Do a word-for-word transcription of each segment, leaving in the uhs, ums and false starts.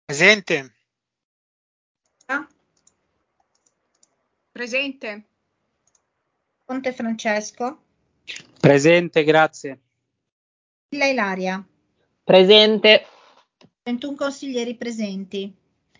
Presente. Presente. Conte Francesco. Presente, grazie. Villa Ilaria. Presente. ventuno consiglieri presenti.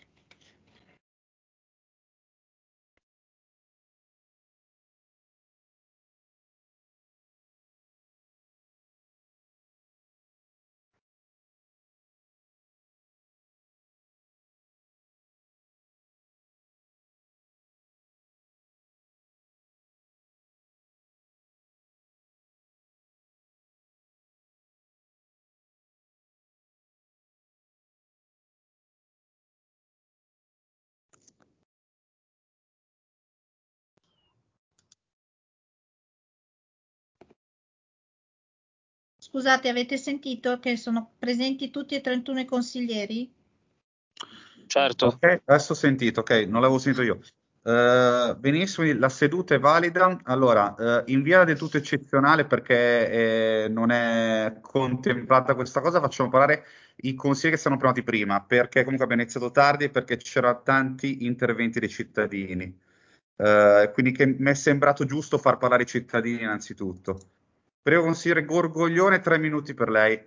Scusate, avete sentito che sono presenti tutti e trentuno i consiglieri? Certo. Ok, adesso ho sentito, ok, non l'avevo sentito io. Eh, benissimo, la seduta è valida. Allora, eh, in via del tutto eccezionale, perché eh, non è contemplata questa cosa, facciamo parlare i consigli che sono pronati prima, perché comunque abbiamo iniziato tardi e perché c'erano tanti interventi dei cittadini. Eh, quindi che mi è sembrato giusto far parlare i cittadini innanzitutto. Prego, consigliere Gorgoglione, tre minuti per lei.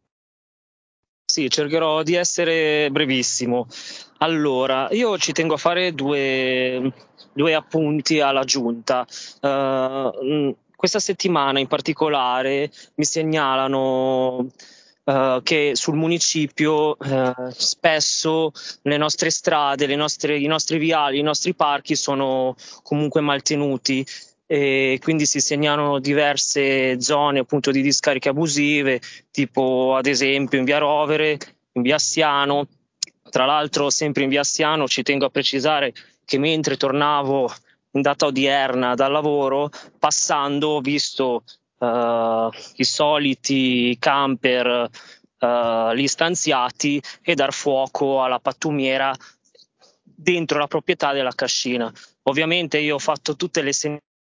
Sì, cercherò di essere brevissimo. Allora, io ci tengo a fare due, due appunti alla giunta. Uh, questa settimana in particolare mi segnalano uh, che sul municipio uh, spesso le nostre strade, le nostre, i nostri viali, i nostri parchi sono comunque maltenuti. E quindi si segnalano diverse zone appunto di discariche abusive, tipo ad esempio in via Rovere, in via Siano. Tra l'altro sempre in via Siano ci tengo a precisare che mentre tornavo in data odierna dal lavoro, passando ho visto uh, i soliti camper uh, lì stanziati e dar fuoco alla pattumiera dentro la proprietà della cascina. Ovviamente io ho fatto tutte le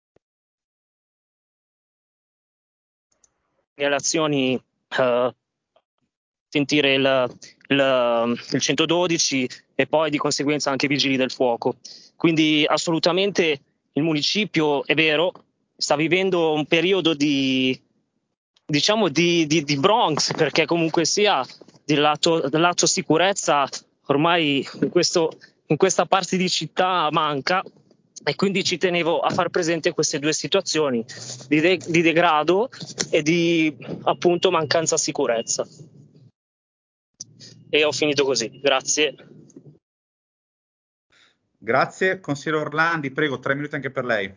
segnalazioni, uh, sentire il, il, il centododici e poi di conseguenza anche i vigili del fuoco. Quindi assolutamente il municipio, è vero, sta vivendo un periodo di, diciamo, di, di, di Bronx, perché comunque sia del lato, del lato sicurezza ormai in, questo, in questa parte di città manca. E quindi ci tenevo a far presente queste due situazioni di, de- di degrado e di appunto mancanza sicurezza. E ho finito così, grazie. Grazie, consigliere Orlandi, prego, tre minuti anche per lei.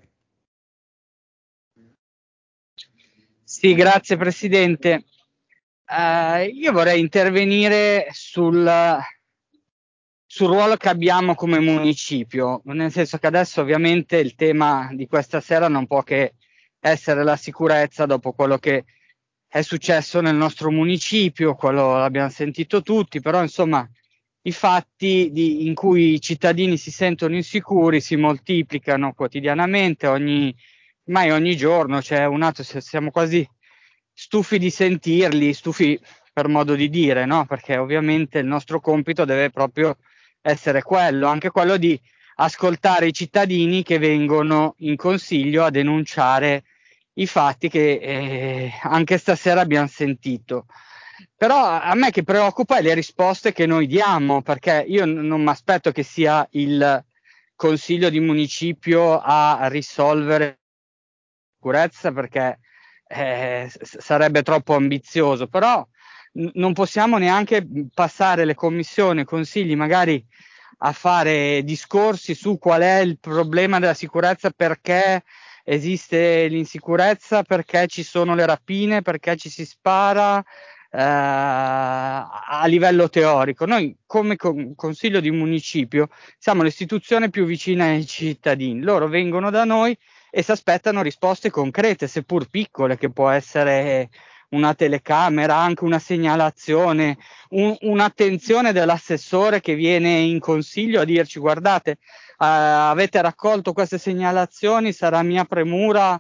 Sì, grazie Presidente. Uh, io vorrei intervenire sul, sul ruolo che abbiamo come municipio, nel senso che adesso ovviamente il tema di questa sera non può che essere la sicurezza dopo quello che è successo nel nostro municipio, quello l'abbiamo sentito tutti, però insomma i fatti di, in cui i cittadini si sentono insicuri si moltiplicano quotidianamente, ogni, mai ogni giorno c'è un atto, siamo quasi stufi di sentirli, stufi per modo di dire, no? Perché ovviamente il nostro compito deve proprio essere quello, anche quello di ascoltare i cittadini che vengono in consiglio a denunciare i fatti che eh, anche stasera abbiamo sentito. Però a me che preoccupa è le risposte che noi diamo, perché io n- non mi aspetto che sia il consiglio di municipio a risolvere la sicurezza, perché eh, s- sarebbe troppo ambizioso, però n- non possiamo neanche passare le commissioni, consigli magari a fare discorsi su qual è il problema della sicurezza, perché esiste l'insicurezza, perché ci sono le rapine, perché ci si spara eh, a livello teorico. Noi come con- Consiglio di Municipio siamo l'istituzione più vicina ai cittadini, loro vengono da noi e si aspettano risposte concrete, seppur piccole, che può essere una telecamera, anche una segnalazione, un, un'attenzione dell'assessore che viene in consiglio a dirci: guardate, uh, avete raccolto queste segnalazioni, sarà mia premura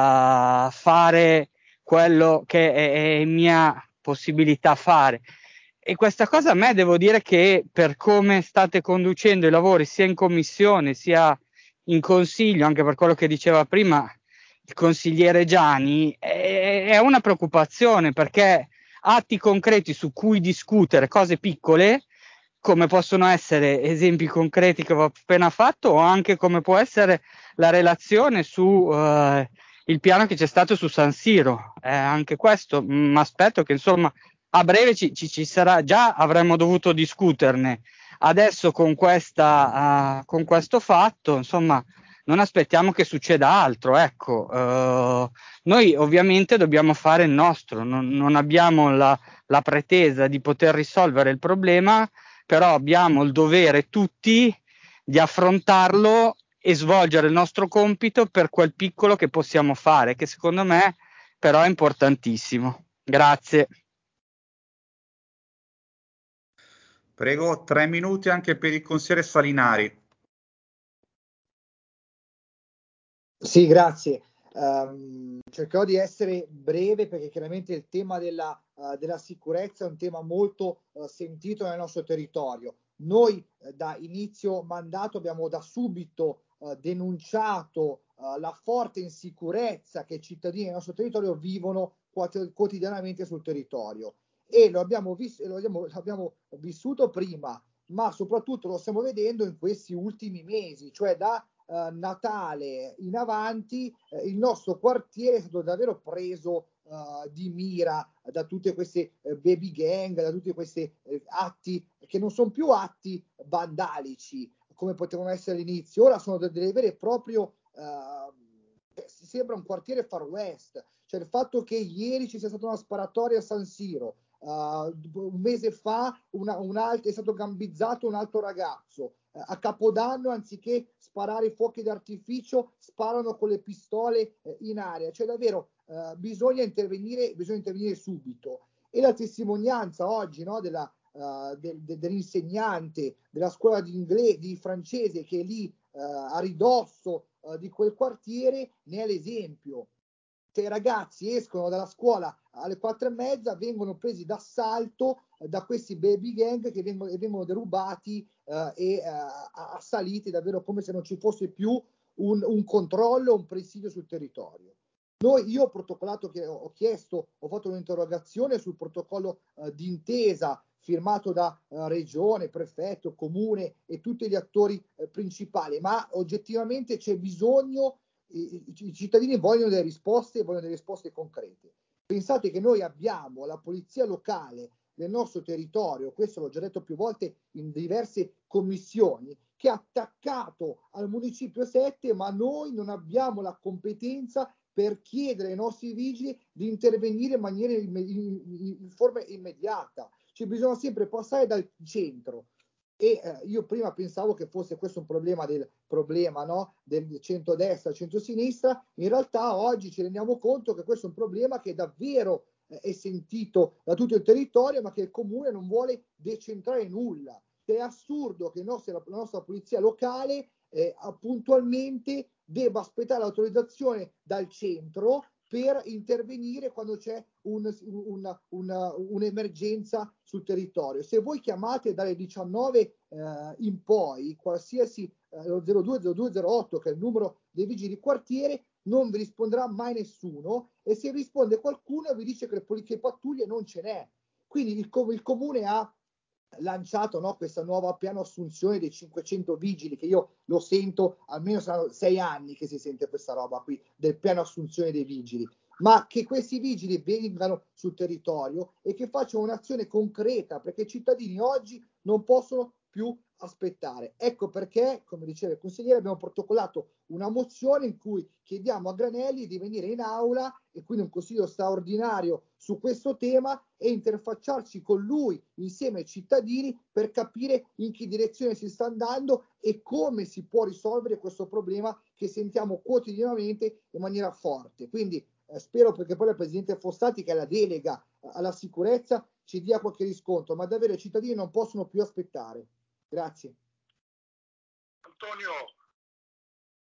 uh, fare quello che è, è mia possibilità fare. E questa cosa a me, devo dire che per come state conducendo i lavori sia in commissione sia in consiglio, anche per quello che diceva prima il consigliere Gianni, è, è una preoccupazione, perché atti concreti su cui discutere, cose piccole, come possono essere esempi concreti che ho appena fatto, o anche come può essere la relazione su eh, il piano che c'è stato su San Siro. Eh, anche questo mi aspetto che insomma a breve ci, ci, ci sarà, già avremmo dovuto discuterne. Adesso con, questa, uh, con questo fatto, insomma, non aspettiamo che succeda altro. Ecco, uh, noi ovviamente dobbiamo fare il nostro, non, non abbiamo la, la pretesa di poter risolvere il problema, però abbiamo il dovere tutti di affrontarlo e svolgere il nostro compito per quel piccolo che possiamo fare, che secondo me però è importantissimo. Grazie. Prego, tre minuti anche per il consigliere Salinari. Sì, grazie. Um, cercherò di essere breve perché chiaramente il tema della, uh, della sicurezza è un tema molto uh, sentito nel nostro territorio. Noi uh, da inizio mandato abbiamo da subito uh, denunciato uh, la forte insicurezza che i cittadini del nostro territorio vivono quot- quotidianamente sul territorio, e lo abbiamo, vis- lo abbiamo, lo abbiamo vissuto prima, ma soprattutto lo stiamo vedendo in questi ultimi mesi, cioè da Uh, Natale in avanti, uh, il nostro quartiere è stato davvero preso uh, di mira da tutte queste uh, baby gang, da tutti questi uh, atti che non sono più atti vandalici come potevano essere all'inizio, ora sono delle vere e proprio uh, sembra un quartiere Far West. Cioè il fatto che ieri ci sia stata una sparatoria a San Siro, uh, un mese fa una, un altro, è stato gambizzato un altro ragazzo, a Capodanno anziché sparare i fuochi d'artificio sparano con le pistole eh, in aria. Cioè davvero eh, bisogna intervenire bisogna intervenire subito. E la testimonianza oggi, no, della, uh, de, de, dell'insegnante della scuola di inglese, di francese, che è lì uh, a ridosso uh, di quel quartiere, ne è l'esempio. Cioè, i ragazzi escono dalla scuola alle quattro e mezza, vengono presi d'assalto eh, da questi baby gang che vengono, vengono derubati eh, e eh, assaliti davvero come se non ci fosse più un, un controllo, un presidio sul territorio. Noi, io ho protocollato, che ho chiesto, ho fatto un'interrogazione sul protocollo eh, d'intesa firmato da eh, regione, prefetto, comune e tutti gli attori eh, principali, ma oggettivamente c'è bisogno. I, i cittadini vogliono delle risposte, vogliono delle risposte concrete. Pensate che noi abbiamo la polizia locale del nostro territorio, questo l'ho già detto più volte in diverse commissioni, che ha attaccato al municipio sette, ma noi non abbiamo la competenza per chiedere ai nostri vigili di intervenire in maniera in, in, in forma immediata. Cioè bisogna sempre passare dal centro. E eh, io prima pensavo che fosse questo un problema del problema, no? Del centrodestra, centrosinistra. In realtà oggi ci rendiamo conto che questo è un problema che davvero eh, è sentito da tutto il territorio, ma che il comune non vuole decentrare nulla. È assurdo che il nostro, la nostra polizia locale eh, puntualmente debba aspettare l'autorizzazione dal centro per intervenire quando c'è un, un, una, un'emergenza sul territorio. Se voi chiamate dalle diciannove eh, in poi, qualsiasi eh, lo zero due zero due zero otto, che è il numero dei vigili di quartiere, non vi risponderà mai nessuno, e se risponde qualcuno vi dice che le politiche pattuglie non ce n'è. Quindi il, il comune ha lanciato, no, questa nuova piano assunzione dei cinquecento vigili, che io lo sento, almeno saranno sei anni che si sente questa roba qui del piano assunzione dei vigili, ma che questi vigili vengano sul territorio e che facciano un'azione concreta, perché i cittadini oggi non possono più aspettare. Ecco perché, come diceva il consigliere, abbiamo protocollato una mozione in cui chiediamo a Granelli di venire in aula, e quindi un consiglio straordinario su questo tema, e interfacciarci con lui insieme ai cittadini per capire in che direzione si sta andando e come si può risolvere questo problema che sentiamo quotidianamente in maniera forte. Quindi eh, spero, perché poi il presidente Fossati, che è la delega alla sicurezza, ci dia qualche riscontro, ma davvero i cittadini non possono più aspettare. Grazie. Antonio.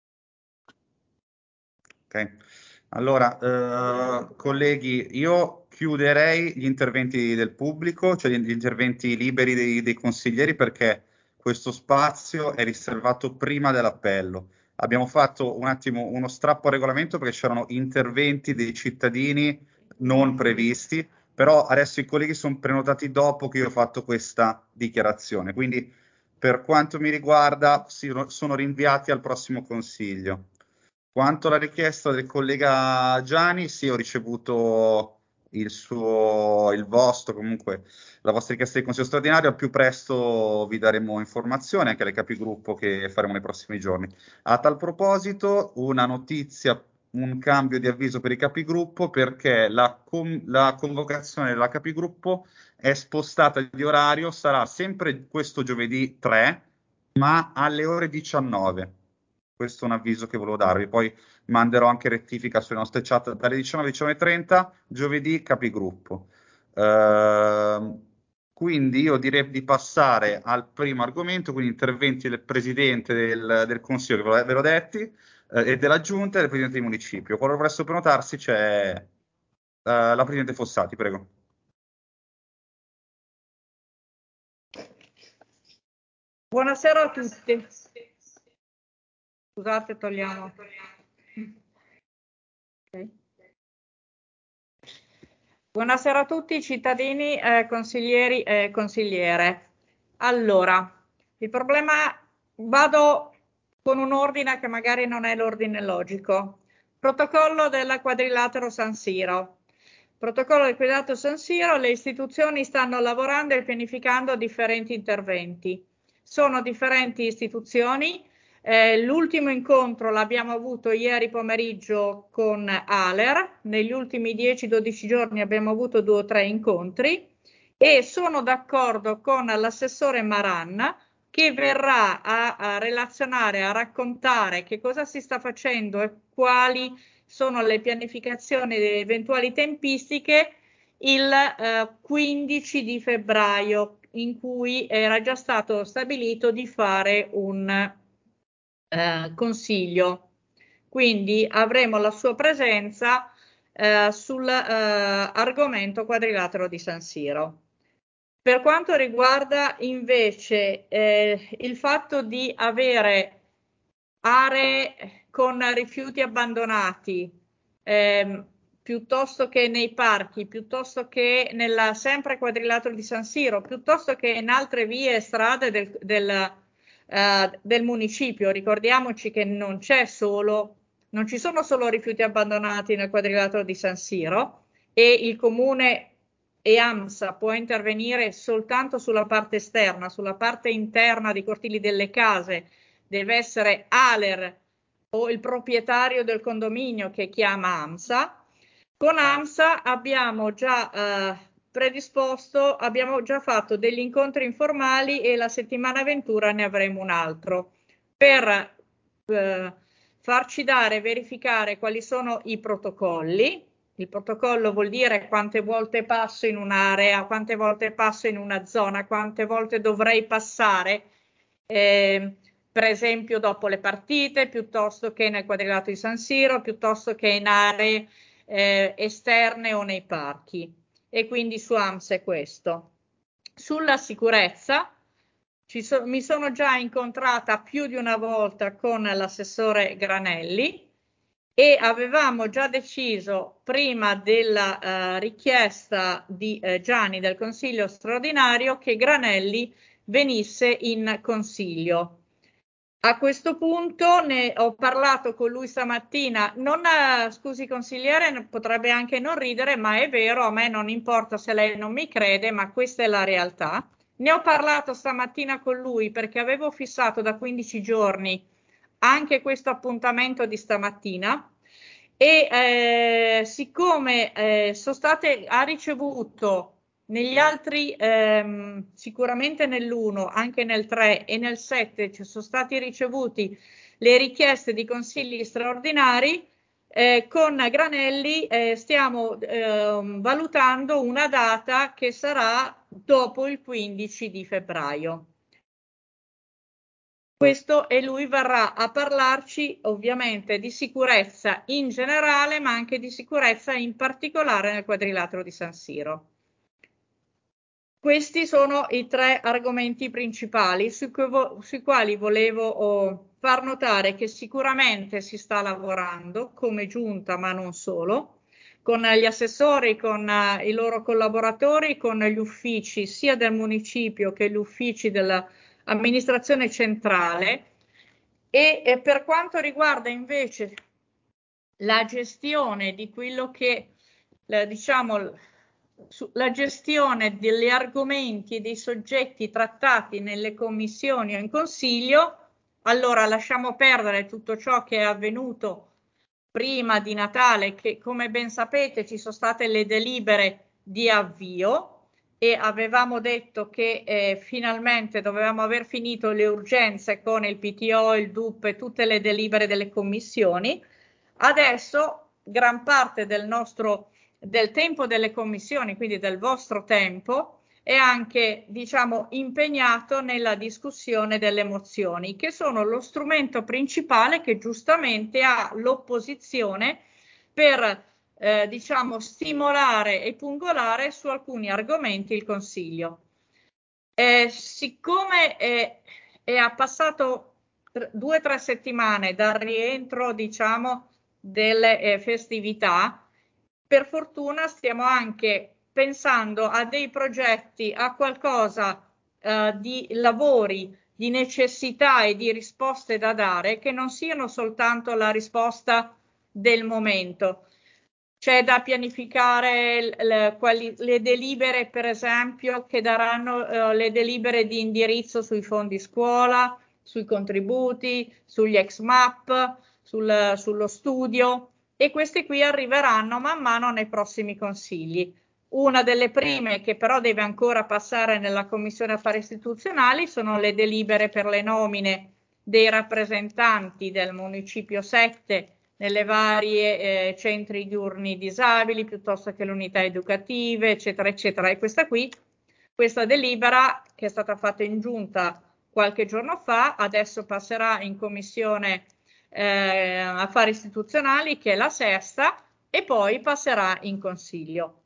Ok, allora eh, colleghi, io chiuderei gli interventi del pubblico, cioè gli interventi liberi dei, dei consiglieri, perché questo spazio è riservato prima dell'appello. Abbiamo fatto un attimo uno strappo al regolamento perché c'erano interventi dei cittadini non previsti, però adesso i colleghi sono prenotati dopo che io ho fatto questa dichiarazione, quindi per quanto mi riguarda sono rinviati al prossimo consiglio. Quanto alla richiesta del collega Gianni, sì, ho ricevuto il suo, il vostro, comunque la vostra richiesta di consiglio straordinario. Al più presto vi daremo informazioni, anche alle capigruppo che faremo nei prossimi giorni. A tal proposito, una notizia, un cambio di avviso per i capigruppo, perché la, con, la convocazione della capigruppo è spostata di orario, sarà sempre questo giovedì tre, ma alle ore diciannove. Questo è un avviso che volevo darvi, poi manderò anche rettifica sulle nostre chat dalle diciannove alle diciannove e trenta, giovedì capigruppo. Uh, quindi io direi di passare al primo argomento, quindi interventi del Presidente del, del Consiglio, che ve l'ho detti, eh, e della Giunta e del Presidente del Municipio. Qualora volessero prenotarsi c'è uh, la Presidente Fossati, prego. Buonasera a tutti. Scusate, togliamo. Okay. Buonasera a tutti cittadini, eh, consiglieri e consigliere. Allora, il problema, vado con un ordine che magari non è l'ordine logico. Protocollo del quadrilatero San Siro. Protocollo del quadrilatero San Siro, le istituzioni stanno lavorando e pianificando differenti interventi. Sono differenti istituzioni. Eh, l'ultimo incontro l'abbiamo avuto ieri pomeriggio con ALER, negli ultimi dieci dodici giorni abbiamo avuto due o tre incontri e sono d'accordo con l'assessore Maran che verrà a, a relazionare, a raccontare che cosa si sta facendo e quali sono le pianificazioni delle eventuali tempistiche il eh, quindici di febbraio, in cui era già stato stabilito di fare un Eh, consiglio, quindi avremo la sua presenza eh, sull'argomento eh, quadrilatero di San Siro. Per quanto riguarda invece eh, il fatto di avere aree con rifiuti abbandonati eh, piuttosto che nei parchi, piuttosto che nella sempre quadrilatero di San Siro, piuttosto che in altre vie e strade del, del Uh, del municipio. Ricordiamoci che non c'è solo, non ci sono solo rifiuti abbandonati nel quadrilatero di San Siro e il comune e AMSA può intervenire soltanto sulla parte esterna, sulla parte interna dei cortili delle case deve essere ALER o il proprietario del condominio che chiama AMSA. Con AMSA abbiamo già uh, predisposto, abbiamo già fatto degli incontri informali e la settimana ventura ne avremo un altro per eh, farci dare e verificare quali sono i protocolli. Il protocollo vuol dire quante volte passo in un'area, quante volte passo in una zona, quante volte dovrei passare, eh, per esempio dopo le partite, piuttosto che nel quadrilatero di San Siro, piuttosto che in aree eh, esterne o nei parchi. E quindi su AMSA è questo. Sulla sicurezza ci so, mi sono già incontrata più di una volta con l'assessore Granelli e avevamo già deciso prima della uh, richiesta di uh, Gianni del Consiglio straordinario che Granelli venisse in consiglio. A questo punto ne ho parlato con lui stamattina, non, eh, scusi consigliere, potrebbe anche non ridere, ma è vero, a me non importa se lei non mi crede, ma questa è la realtà. Ne ho parlato stamattina con lui perché avevo fissato da quindici giorni anche questo appuntamento di stamattina e eh, siccome eh, sono state, ha ricevuto negli altri, ehm, sicuramente nell'uno, anche nel tre e nel sette ci sono stati ricevuti le richieste di consigli straordinari, eh, con Granelli eh, stiamo eh, valutando una data che sarà dopo il quindici di febbraio. questo e lui verrà a parlarci ovviamente di sicurezza in generale, ma anche di sicurezza in particolare nel quadrilatero di San Siro. Questi sono i tre argomenti principali sui, vo- sui quali volevo oh, far notare che sicuramente si sta lavorando come giunta, ma non solo, con gli assessori, con uh, i loro collaboratori, con gli uffici sia del municipio che gli uffici dell'amministrazione centrale e, e per quanto riguarda invece la gestione di quello che eh, diciamo la gestione degli argomenti e dei soggetti trattati nelle commissioni o in consiglio, allora lasciamo perdere tutto ciò che è avvenuto prima di Natale, che come ben sapete ci sono state le delibere di avvio e avevamo detto che eh, finalmente dovevamo aver finito le urgenze con il P T O, il D U P e tutte le delibere delle commissioni. Adesso gran parte del nostro del tempo delle commissioni, quindi del vostro tempo, è anche, diciamo, impegnato nella discussione delle mozioni, che sono lo strumento principale che giustamente ha l'opposizione per, eh, diciamo, stimolare e pungolare su alcuni argomenti il Consiglio. Eh, siccome è, è passato due o tre settimane dal rientro, diciamo, delle eh, festività, per fortuna stiamo anche pensando a dei progetti, a qualcosa eh, di lavori, di necessità e di risposte da dare che non siano soltanto la risposta del momento. C'è da pianificare le, quali, le delibere, per esempio, che daranno eh, le delibere di indirizzo sui fondi scuola, sui contributi, sugli ex M A P, sul, sullo studio. E questi qui arriveranno man mano nei prossimi consigli. Una delle prime, che però deve ancora passare nella Commissione Affari Istituzionali, sono le delibere per le nomine dei rappresentanti del Municipio sette nelle varie eh, centri diurni disabili, piuttosto che le unità educative, eccetera, eccetera. E questa qui, questa delibera, che è stata fatta in giunta qualche giorno fa, adesso passerà in Commissione Eh, affari istituzionali, che è la sesta, e poi passerà in consiglio.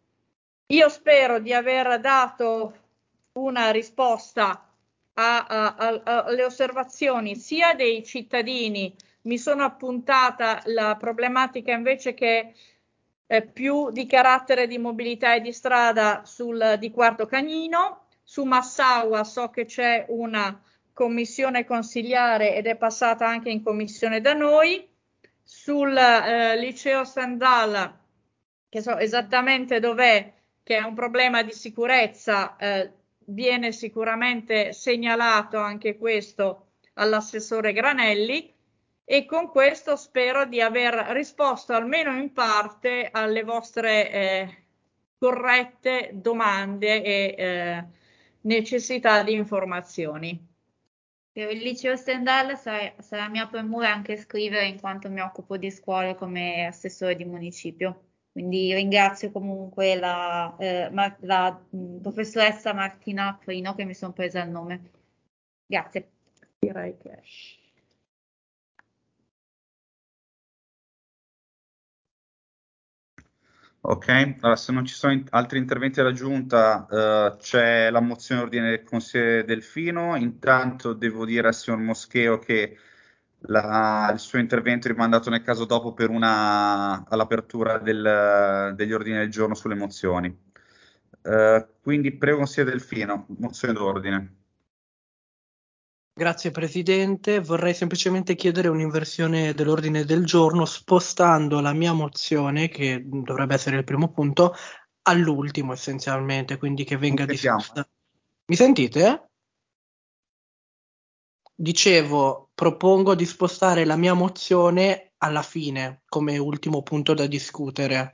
Io spero di aver dato una risposta a, a, a, alle osservazioni sia dei cittadini. Mi sono appuntata la problematica invece che è più di carattere di mobilità e di strada sul, di Quarto Cagnino. Su Massaua so che c'è una commissione consigliare ed è passata anche in commissione da noi. Sul eh, liceo Stendhal, che so esattamente dov'è, che è un problema di sicurezza, eh, viene sicuramente segnalato anche questo all'assessore Granelli, e con questo spero di aver risposto almeno in parte alle vostre eh, corrette domande e eh, necessità di informazioni. Per il liceo Stendhal sarà, sarà mia premura anche scrivere, in quanto mi occupo di scuole come assessore di municipio. Quindi ringrazio comunque la, eh, Mar- la mh, professoressa Martina Frino, che mi sono presa il nome. Grazie. Direi che... Ok, allora, se non ci sono in- altri interventi della Giunta, eh, c'è la mozione ordine del consigliere Delfino. Intanto devo dire al signor Moscheo che la- il suo intervento è rimandato nel caso dopo per una, all'apertura del- degli ordini del giorno sulle mozioni. Eh, quindi prego consigliere Delfino, mozione d'ordine. Grazie Presidente, vorrei semplicemente chiedere un'inversione dell'ordine del giorno spostando la mia mozione, che dovrebbe essere il primo punto, all'ultimo essenzialmente, quindi che venga Non sentiamo, discussa. Mi sentite? Dicevo, propongo di spostare la mia mozione alla fine, come ultimo punto da discutere.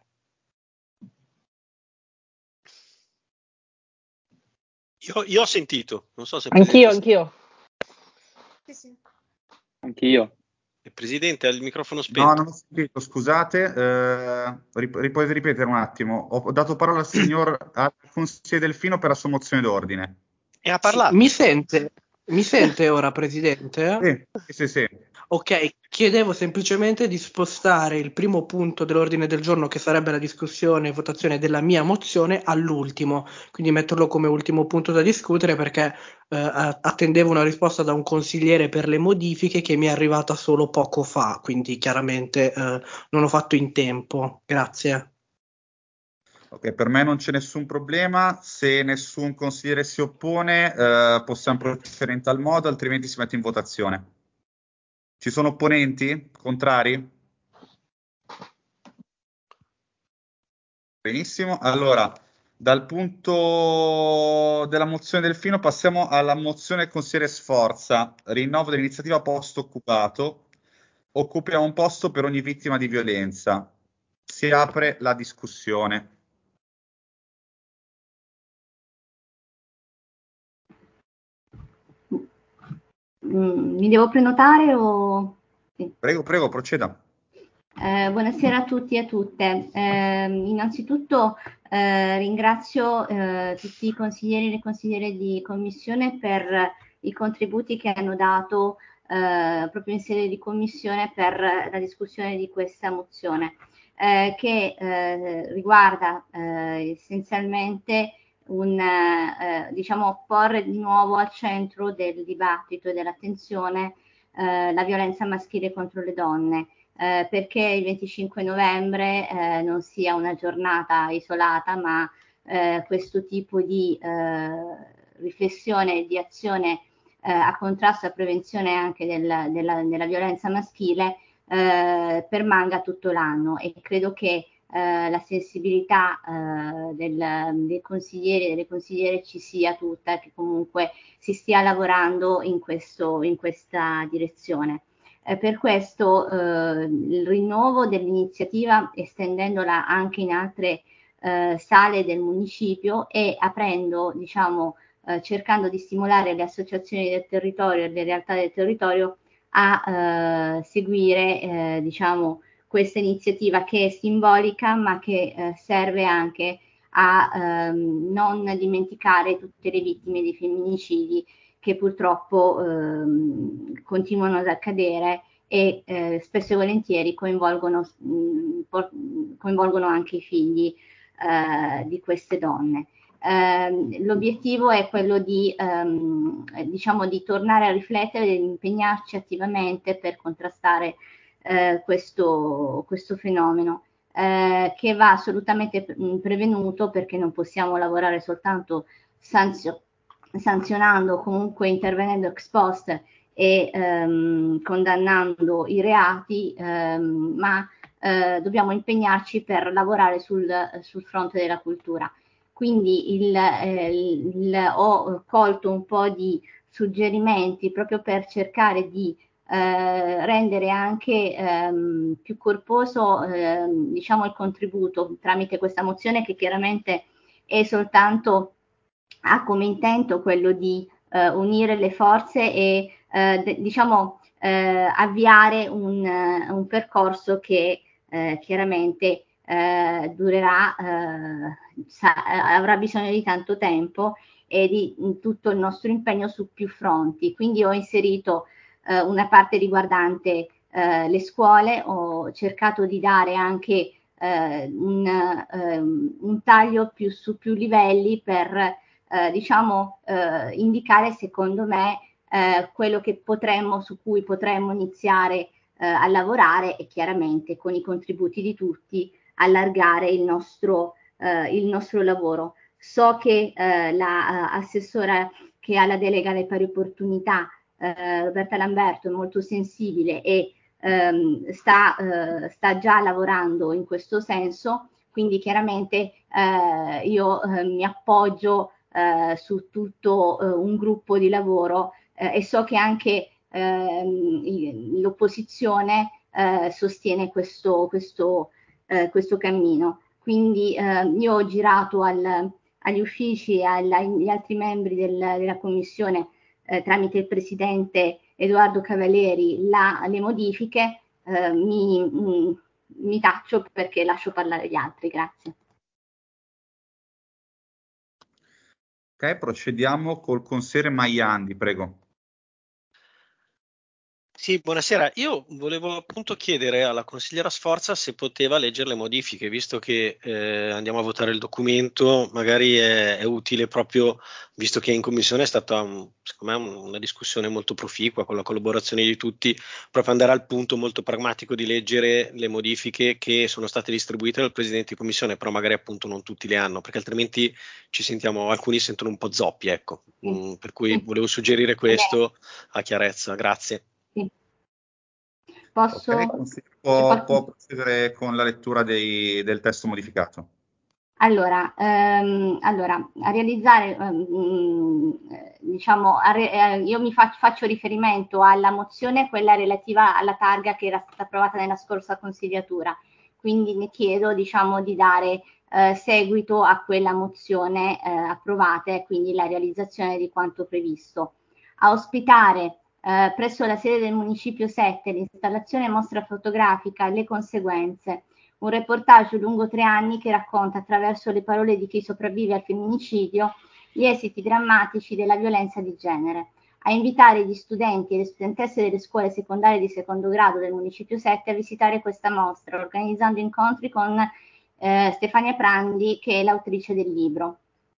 Io, io ho sentito, non so se il Anch'io, Presidente... anch'io. Sì, sì. Anch'io. Il Presidente ha il microfono No, spento. non ho sentito, scusate, eh, rip- ri- potete ripetere un attimo. Ho dato parola al signor al consigliere Delfino per la sua mozione d'ordine. E ha Sì, parlato. mi sente? Mi sente ora, Presidente? Sì, sì, sì. Ok, chiedevo semplicemente di spostare il primo punto dell'ordine del giorno, che sarebbe la discussione e votazione della mia mozione, all'ultimo, quindi metterlo come ultimo punto da discutere, perché eh, attendevo una risposta da un consigliere per le modifiche che mi è arrivata solo poco fa, quindi chiaramente eh, non ho fatto in tempo. Grazie. Ok, per me non c'è nessun problema. Se nessun consigliere si oppone, eh, possiamo procedere in tal modo, altrimenti si mette in votazione. Ci sono opponenti? Contrari? Benissimo. Allora, dal punto della mozione Delfino passiamo alla mozione del consigliere Sforza. Rinnovo dell'iniziativa posto occupato. Occupiamo un posto per ogni vittima di violenza. Si apre la discussione. Mm, mi devo prenotare o... Sì. Prego, prego, proceda. Eh, buonasera a tutti e a tutte. Eh, innanzitutto eh, ringrazio eh, tutti i consiglieri e le consigliere di commissione per i contributi che hanno dato eh, proprio in sede di commissione per la discussione di questa mozione, eh, che eh, riguarda eh, essenzialmente un, eh, diciamo, porre di nuovo al centro del dibattito e dell'attenzione eh, la violenza maschile contro le donne. Eh, perché il venticinque novembre eh, non sia una giornata isolata, ma eh, questo tipo di eh, riflessione e di azione eh, a contrasto e a prevenzione anche del, della, della violenza maschile eh, permanga tutto l'anno, e credo che eh, la sensibilità eh, del, dei consiglieri e delle consigliere ci sia tutta, che comunque si stia lavorando in, questo, in questa direzione. Eh, per questo eh, il rinnovo dell'iniziativa, estendendola anche in altre eh, sale del municipio e aprendo, diciamo, eh, cercando di stimolare le associazioni del territorio e le realtà del territorio a eh, seguire, eh, diciamo, questa iniziativa, che è simbolica ma che eh, serve anche a ehm, non dimenticare tutte le vittime dei femminicidi che purtroppo ehm, continuano ad accadere e eh, spesso e volentieri coinvolgono, mh, por- coinvolgono anche i figli eh, di queste donne. Eh, l'obiettivo è quello di, ehm, diciamo, di tornare a riflettere e di impegnarci attivamente per contrastare eh, questo, questo fenomeno. Eh, che va assolutamente prevenuto, perché non possiamo lavorare soltanto sanzio- sanzionando, comunque intervenendo ex post e ehm, condannando i reati, ehm, ma eh, dobbiamo impegnarci per lavorare sul, sul fronte della cultura. Quindi il, eh, il, ho colto un po' di suggerimenti proprio per cercare di eh, rendere anche ehm, più corposo ehm, diciamo il contributo tramite questa mozione, che chiaramente è soltanto, ha come intento quello di eh, unire le forze e eh, de- diciamo eh, avviare un, un percorso che eh, chiaramente eh, durerà, eh, sa- avrà bisogno di tanto tempo e di tutto il nostro impegno su più fronti. Quindi ho inserito eh, una parte riguardante eh, le scuole, ho cercato di dare anche eh, un, eh, un taglio più su più livelli per eh, diciamo eh, indicare, secondo me, eh, quello che potremmo, su cui potremmo iniziare eh, a lavorare, e chiaramente con i contributi di tutti allargare il nostro, eh, il nostro lavoro. So che eh, la uh, assessora che ha la delega alle pari opportunità, eh, Roberta Lamberto, è molto sensibile e ehm, sta, eh, sta già lavorando in questo senso, quindi chiaramente eh, io eh, mi appoggio eh, su tutto eh, un gruppo di lavoro eh, e so che anche ehm, l'opposizione eh, sostiene questo, questo, eh, questo cammino. Quindi eh, io ho girato al, agli uffici e agli altri membri del, della commissione eh, tramite il presidente Edoardo Cavalieri la, le modifiche, eh, mi, mi, mi taccio perché lascio parlare gli altri. Grazie. Ok, procediamo col consigliere Maiandi, prego. Sì, buonasera. Io volevo appunto chiedere alla consigliera Sforza se poteva leggere le modifiche, visto che eh, andiamo a votare il documento, magari è, è utile proprio, visto che in commissione è stata, un- secondo me, un- una discussione molto proficua con la collaborazione di tutti, proprio andare al punto molto pragmatico di leggere le modifiche che sono state distribuite dal Presidente di Commissione, però magari appunto non tutti le hanno, perché altrimenti ci sentiamo, alcuni sentono un po' zoppi, ecco. Mm, per cui volevo suggerire questo a chiarezza, grazie. Sì. Posso? Ok, consiglio- può, può procedere con la lettura dei- del testo modificato. Allora, ehm, allora, a realizzare, ehm, eh, diciamo, a re- eh, io mi fac- faccio riferimento alla mozione, quella relativa alla targa che era stata approvata nella scorsa consigliatura, quindi ne chiedo, diciamo, di dare eh, seguito a quella mozione eh, approvata e quindi la realizzazione di quanto previsto. A ospitare eh, presso la sede del Municipio sette l'installazione mostra fotografica e le conseguenze, un reportage lungo tre anni che racconta attraverso le parole di chi sopravvive al femminicidio gli esiti drammatici della violenza di genere. A invitare gli studenti e le studentesse delle scuole secondarie di secondo grado del Municipio sette a visitare questa mostra, organizzando incontri con eh, Stefania Prandi, che è l'autrice del libro.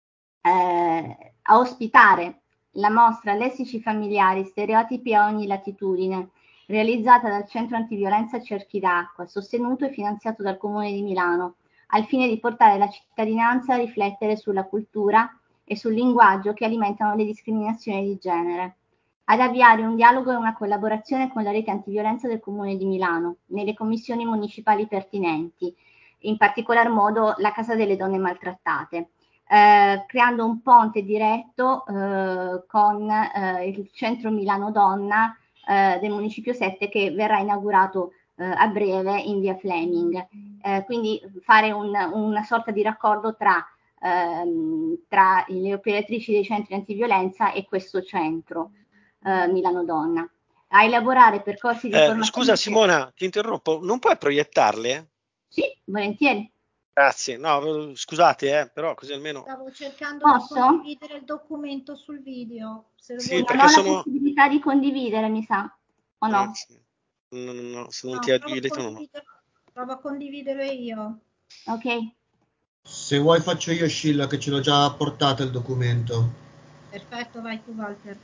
Eh, a ospitare la mostra Lessici familiari, stereotipi a ogni latitudine, realizzata dal Centro Antiviolenza Cerchi d'Acqua, sostenuto e finanziato dal Comune di Milano, al fine di portare la cittadinanza a riflettere sulla cultura e sul linguaggio che alimentano le discriminazioni di genere. Ad avviare un dialogo e una collaborazione con la rete antiviolenza del Comune di Milano, nelle commissioni municipali pertinenti, in particolar modo la Casa delle Donne Maltrattate, eh, creando un ponte diretto eh, con eh, il Centro Milano Donna eh, del Municipio sette, che verrà inaugurato eh, a breve in via Fleming. Eh, quindi fare un, una sorta di raccordo tra, ehm, tra le operatrici dei centri antiviolenza e questo centro eh, Milano Donna. A elaborare percorsi di Eh, formazione. scusa Simona, ti interrompo, non puoi proiettarle? Sì, volentieri. Grazie, no, scusate, eh, però così almeno... Stavo cercando Posso? di condividere il documento sul video. Se lo Sì, vuoi Non perché ho la sono... possibilità di condividere, mi sa, o no? eh, sì. No, no, no, se non No, ti provo a abilito no, no. condividere- provo a condividere io. Ok. Se vuoi faccio io, Scilla, che ce l'ho già portato il documento. Perfetto, vai tu, Walter.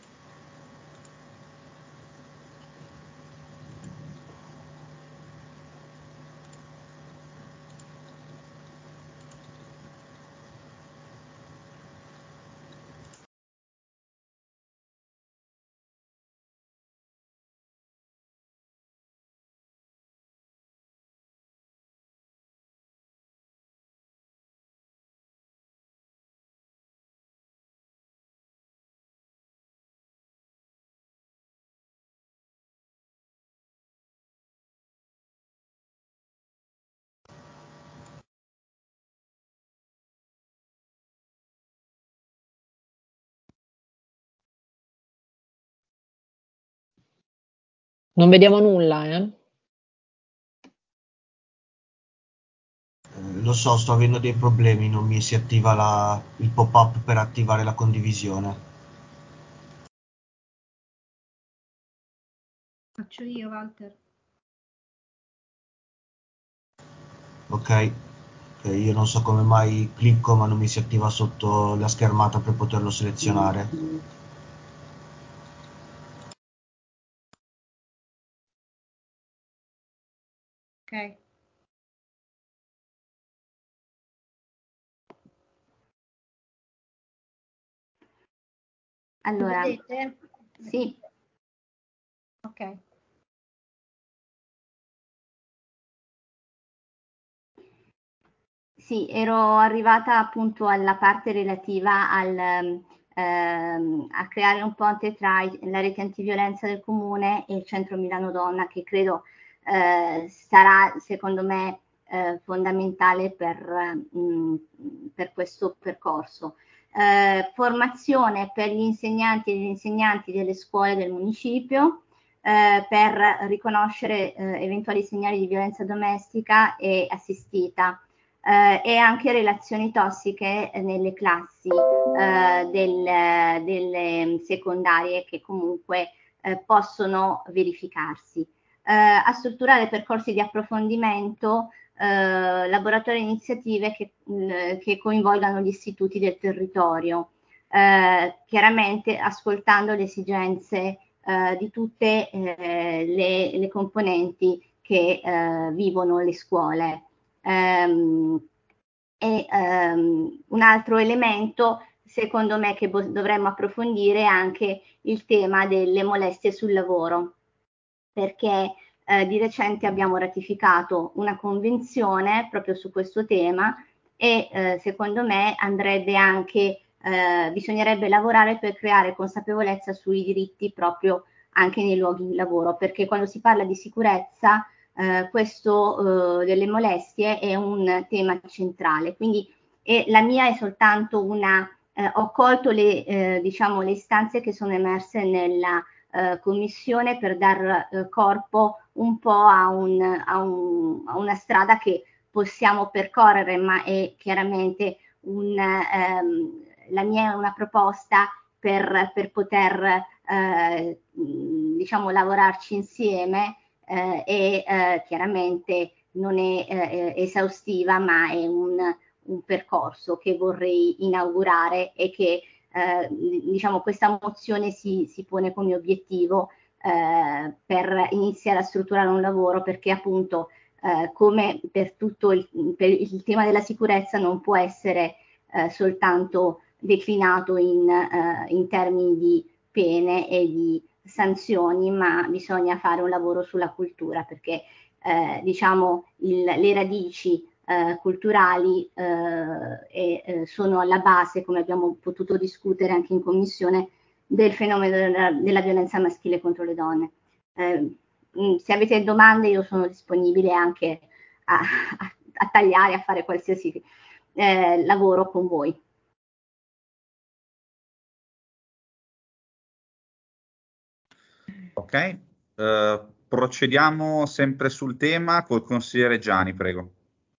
Non vediamo nulla, eh? Eh, lo so, sto avendo dei problemi, non mi si attiva la- il pop-up per attivare la condivisione. Faccio io, Walter. Ok? Eh, io non so come mai clicco, ma non mi si attiva sotto la schermata per poterlo selezionare. Ok. Allora, Vedete? sì. Ok. Sì, ero arrivata appunto alla parte relativa al, ehm, a creare un ponte tra i- la rete antiviolenza del comune e il centro Milano Donna, che credo eh, sarà, secondo me, eh, fondamentale per, mh, per questo percorso. Eh, formazione per gli insegnanti e gli insegnanti delle scuole del municipio, eh, per riconoscere eh, eventuali segnali di violenza domestica e assistita. Eh, e anche relazioni tossiche nelle classi eh, del, delle secondarie, che comunque eh, possono verificarsi. Eh, a strutturare percorsi di approfondimento, eh, laboratori e iniziative che, mh, che coinvolgano gli istituti del territorio, eh, chiaramente ascoltando le esigenze eh, di tutte eh, le, le componenti che eh, vivono le scuole. Um, e um, un altro elemento, secondo me, che bo- dovremmo approfondire è anche il tema delle molestie sul lavoro, perché eh, di recente abbiamo ratificato una convenzione proprio su questo tema e eh, secondo me andrebbe anche, eh, bisognerebbe lavorare per creare consapevolezza sui diritti proprio anche nei luoghi di lavoro, perché quando si parla di sicurezza eh, questo eh, delle molestie è un tema centrale. Quindi e la mia è soltanto una, eh, ho colto le, eh, diciamo, le istanze che sono emerse nella eh, commissione per dar eh, corpo un po' a, un, a, un, a una strada che possiamo percorrere, ma è chiaramente un, ehm, la mia è una proposta per, per poter eh, diciamo lavorarci insieme eh, e eh, chiaramente non è eh, esaustiva, ma è un, un percorso che vorrei inaugurare e che eh, diciamo questa mozione si, si pone come obiettivo eh, per iniziare a strutturare un lavoro, perché appunto eh, come per tutto il, per il tema della sicurezza non può essere eh, soltanto declinato in, eh, in termini di pene e di sanzioni, ma bisogna fare un lavoro sulla cultura, perché eh, diciamo il, le radici eh, culturali eh, e, eh, sono alla base, come abbiamo potuto discutere anche in commissione, del fenomeno della, della violenza maschile contro le donne. Eh, se avete domande io sono disponibile anche a, a, a tagliare, a fare qualsiasi eh, lavoro con voi. Ok, uh, procediamo sempre sul tema col consigliere Giani, prego.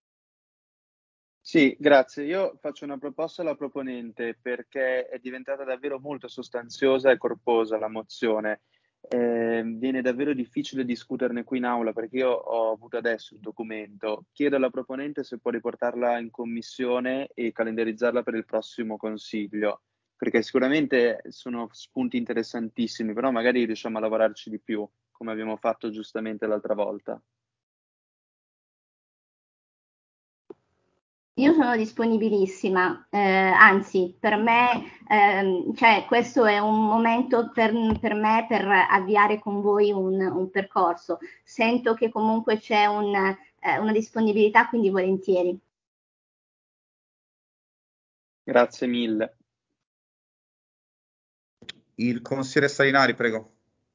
Sì, grazie. Io faccio una proposta alla proponente perché è diventata davvero molto sostanziosa e corposa la mozione. Eh, viene davvero difficile discuterne qui in aula perché io ho avuto adesso il documento. Chiedo alla proponente se può riportarla in commissione e calendarizzarla per il prossimo consiglio, perché sicuramente sono spunti interessantissimi, però magari riusciamo a lavorarci di più, come abbiamo fatto giustamente l'altra volta. Io sono disponibilissima, eh, anzi per me ehm, cioè, questo è un momento per, per me per avviare con voi un, un percorso. Sento che comunque c'è un, eh, una disponibilità, quindi volentieri. Grazie mille. Il consigliere Salinari, prego.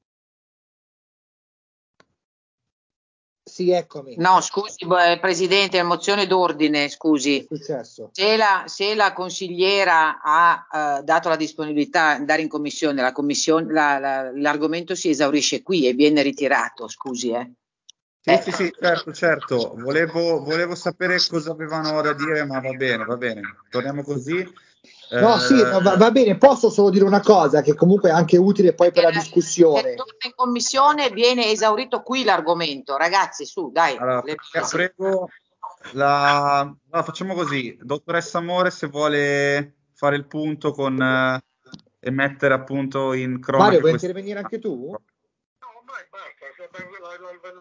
Sì, eccomi. No, scusi, Presidente, è mozione d'ordine, scusi. Che è successo? Se la, se la consigliera ha uh, dato la disponibilità di andare in commissione, la commissione la, la, l'argomento si esaurisce qui e viene ritirato, scusi. Eh. Sì, eh. sì, sì, certo, certo. Volevo, volevo sapere cosa avevano da dire, ma va bene, va bene. Torniamo così. No, eh... sì, no, va, va bene. Posso solo dire una cosa che comunque è anche utile poi per la discussione. Se torna in commissione viene esaurito qui l'argomento. Ragazzi, su, dai. Allora, le... prego, la... no, facciamo così. Dottoressa Amore, se vuole fare il punto con eh, e mettere appunto in cronaca. Mario, vuoi questa... intervenire anche tu? No, ormai basta.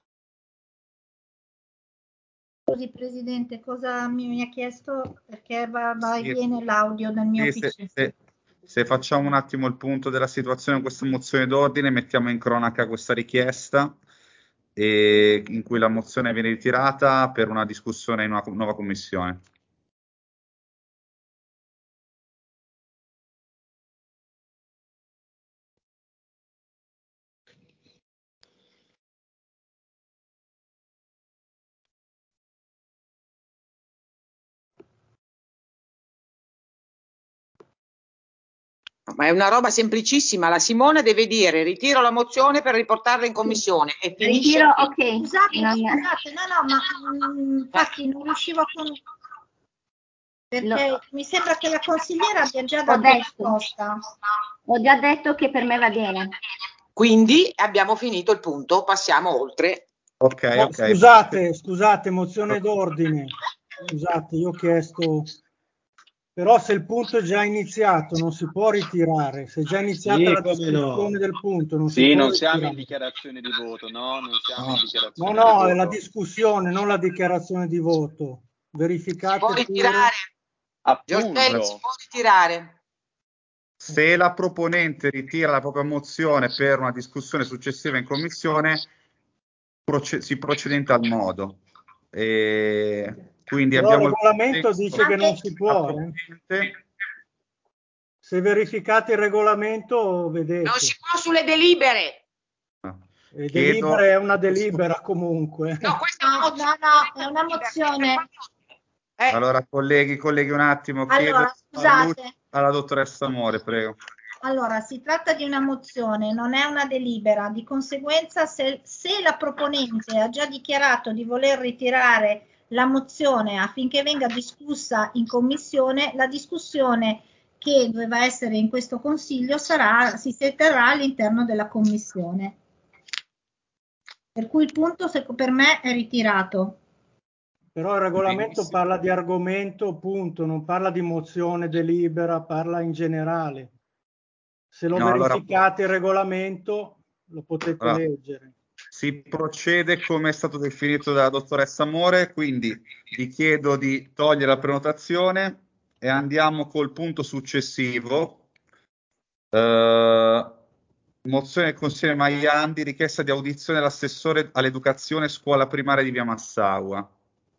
Scusi Presidente, cosa mi, mi ha chiesto? Perché va, va Sì, e viene l'audio nel mio sì, P C. se, se, se facciamo un attimo il punto della situazione con questa mozione d'ordine, mettiamo in cronaca questa richiesta e in cui la mozione viene ritirata per una discussione in una nuova commissione. Ma è una roba semplicissima, la Simone deve dire ritiro la mozione per riportarla in commissione e finisce. Ritiro, ok. Scusate, non... scusate, no, no, ma mh, infatti non riuscivo a con... perché no. mi sembra che la consigliera abbia già Ho dato detto, risposta. ho già detto che per me va bene. Quindi abbiamo finito il punto, passiamo oltre. Ok, No, ok. scusate, scusate, mozione d'ordine. Scusate, io ho chiesto, però se il punto è già iniziato non si può ritirare. Se è già iniziata Sì, la come discussione no. del punto non si Sì, può non siamo in ritirare. dichiarazione di voto, no, non siamo in No, dichiarazione di no, è la voto. discussione, non la dichiarazione di voto. Si può Verificate pure. ritirare. Giorgelli, si Appunto. può ritirare. Se la proponente ritira la propria mozione per una discussione successiva in commissione, proce- si procede in tal modo. E quindi Però il abbiamo il regolamento consenso dice che non si la può. eh. proponente. Se verificate il regolamento, Non vedete. si può sulle delibere. E Chiedo- delibera è una delibera comunque. No, questa è No, una no, mozione. no, è una mozione. Eh, Allora, colleghi, colleghi, un attimo, chiedo Allora, alla, lu- scusate. alla dottoressa Amore, prego. Allora, si tratta di una mozione, non è una delibera, di conseguenza se, se la proponente ha già dichiarato di voler ritirare la mozione affinché venga discussa in commissione, la discussione che doveva essere in questo consiglio sarà, si terrà all'interno della commissione. Per cui il punto se- per me è ritirato. Però il regolamento Benissimo. parla di argomento, punto, non parla di mozione, delibera, parla in generale. Se lo No, allora- verificate il regolamento lo potete Allora, leggere. si procede come è stato definito dalla dottoressa Amore, quindi vi chiedo di togliere la prenotazione e andiamo col punto successivo. Eh, mozione del consigliere Maiandi, richiesta di audizione dell'assessore all'educazione scuola primaria di Via Massaua.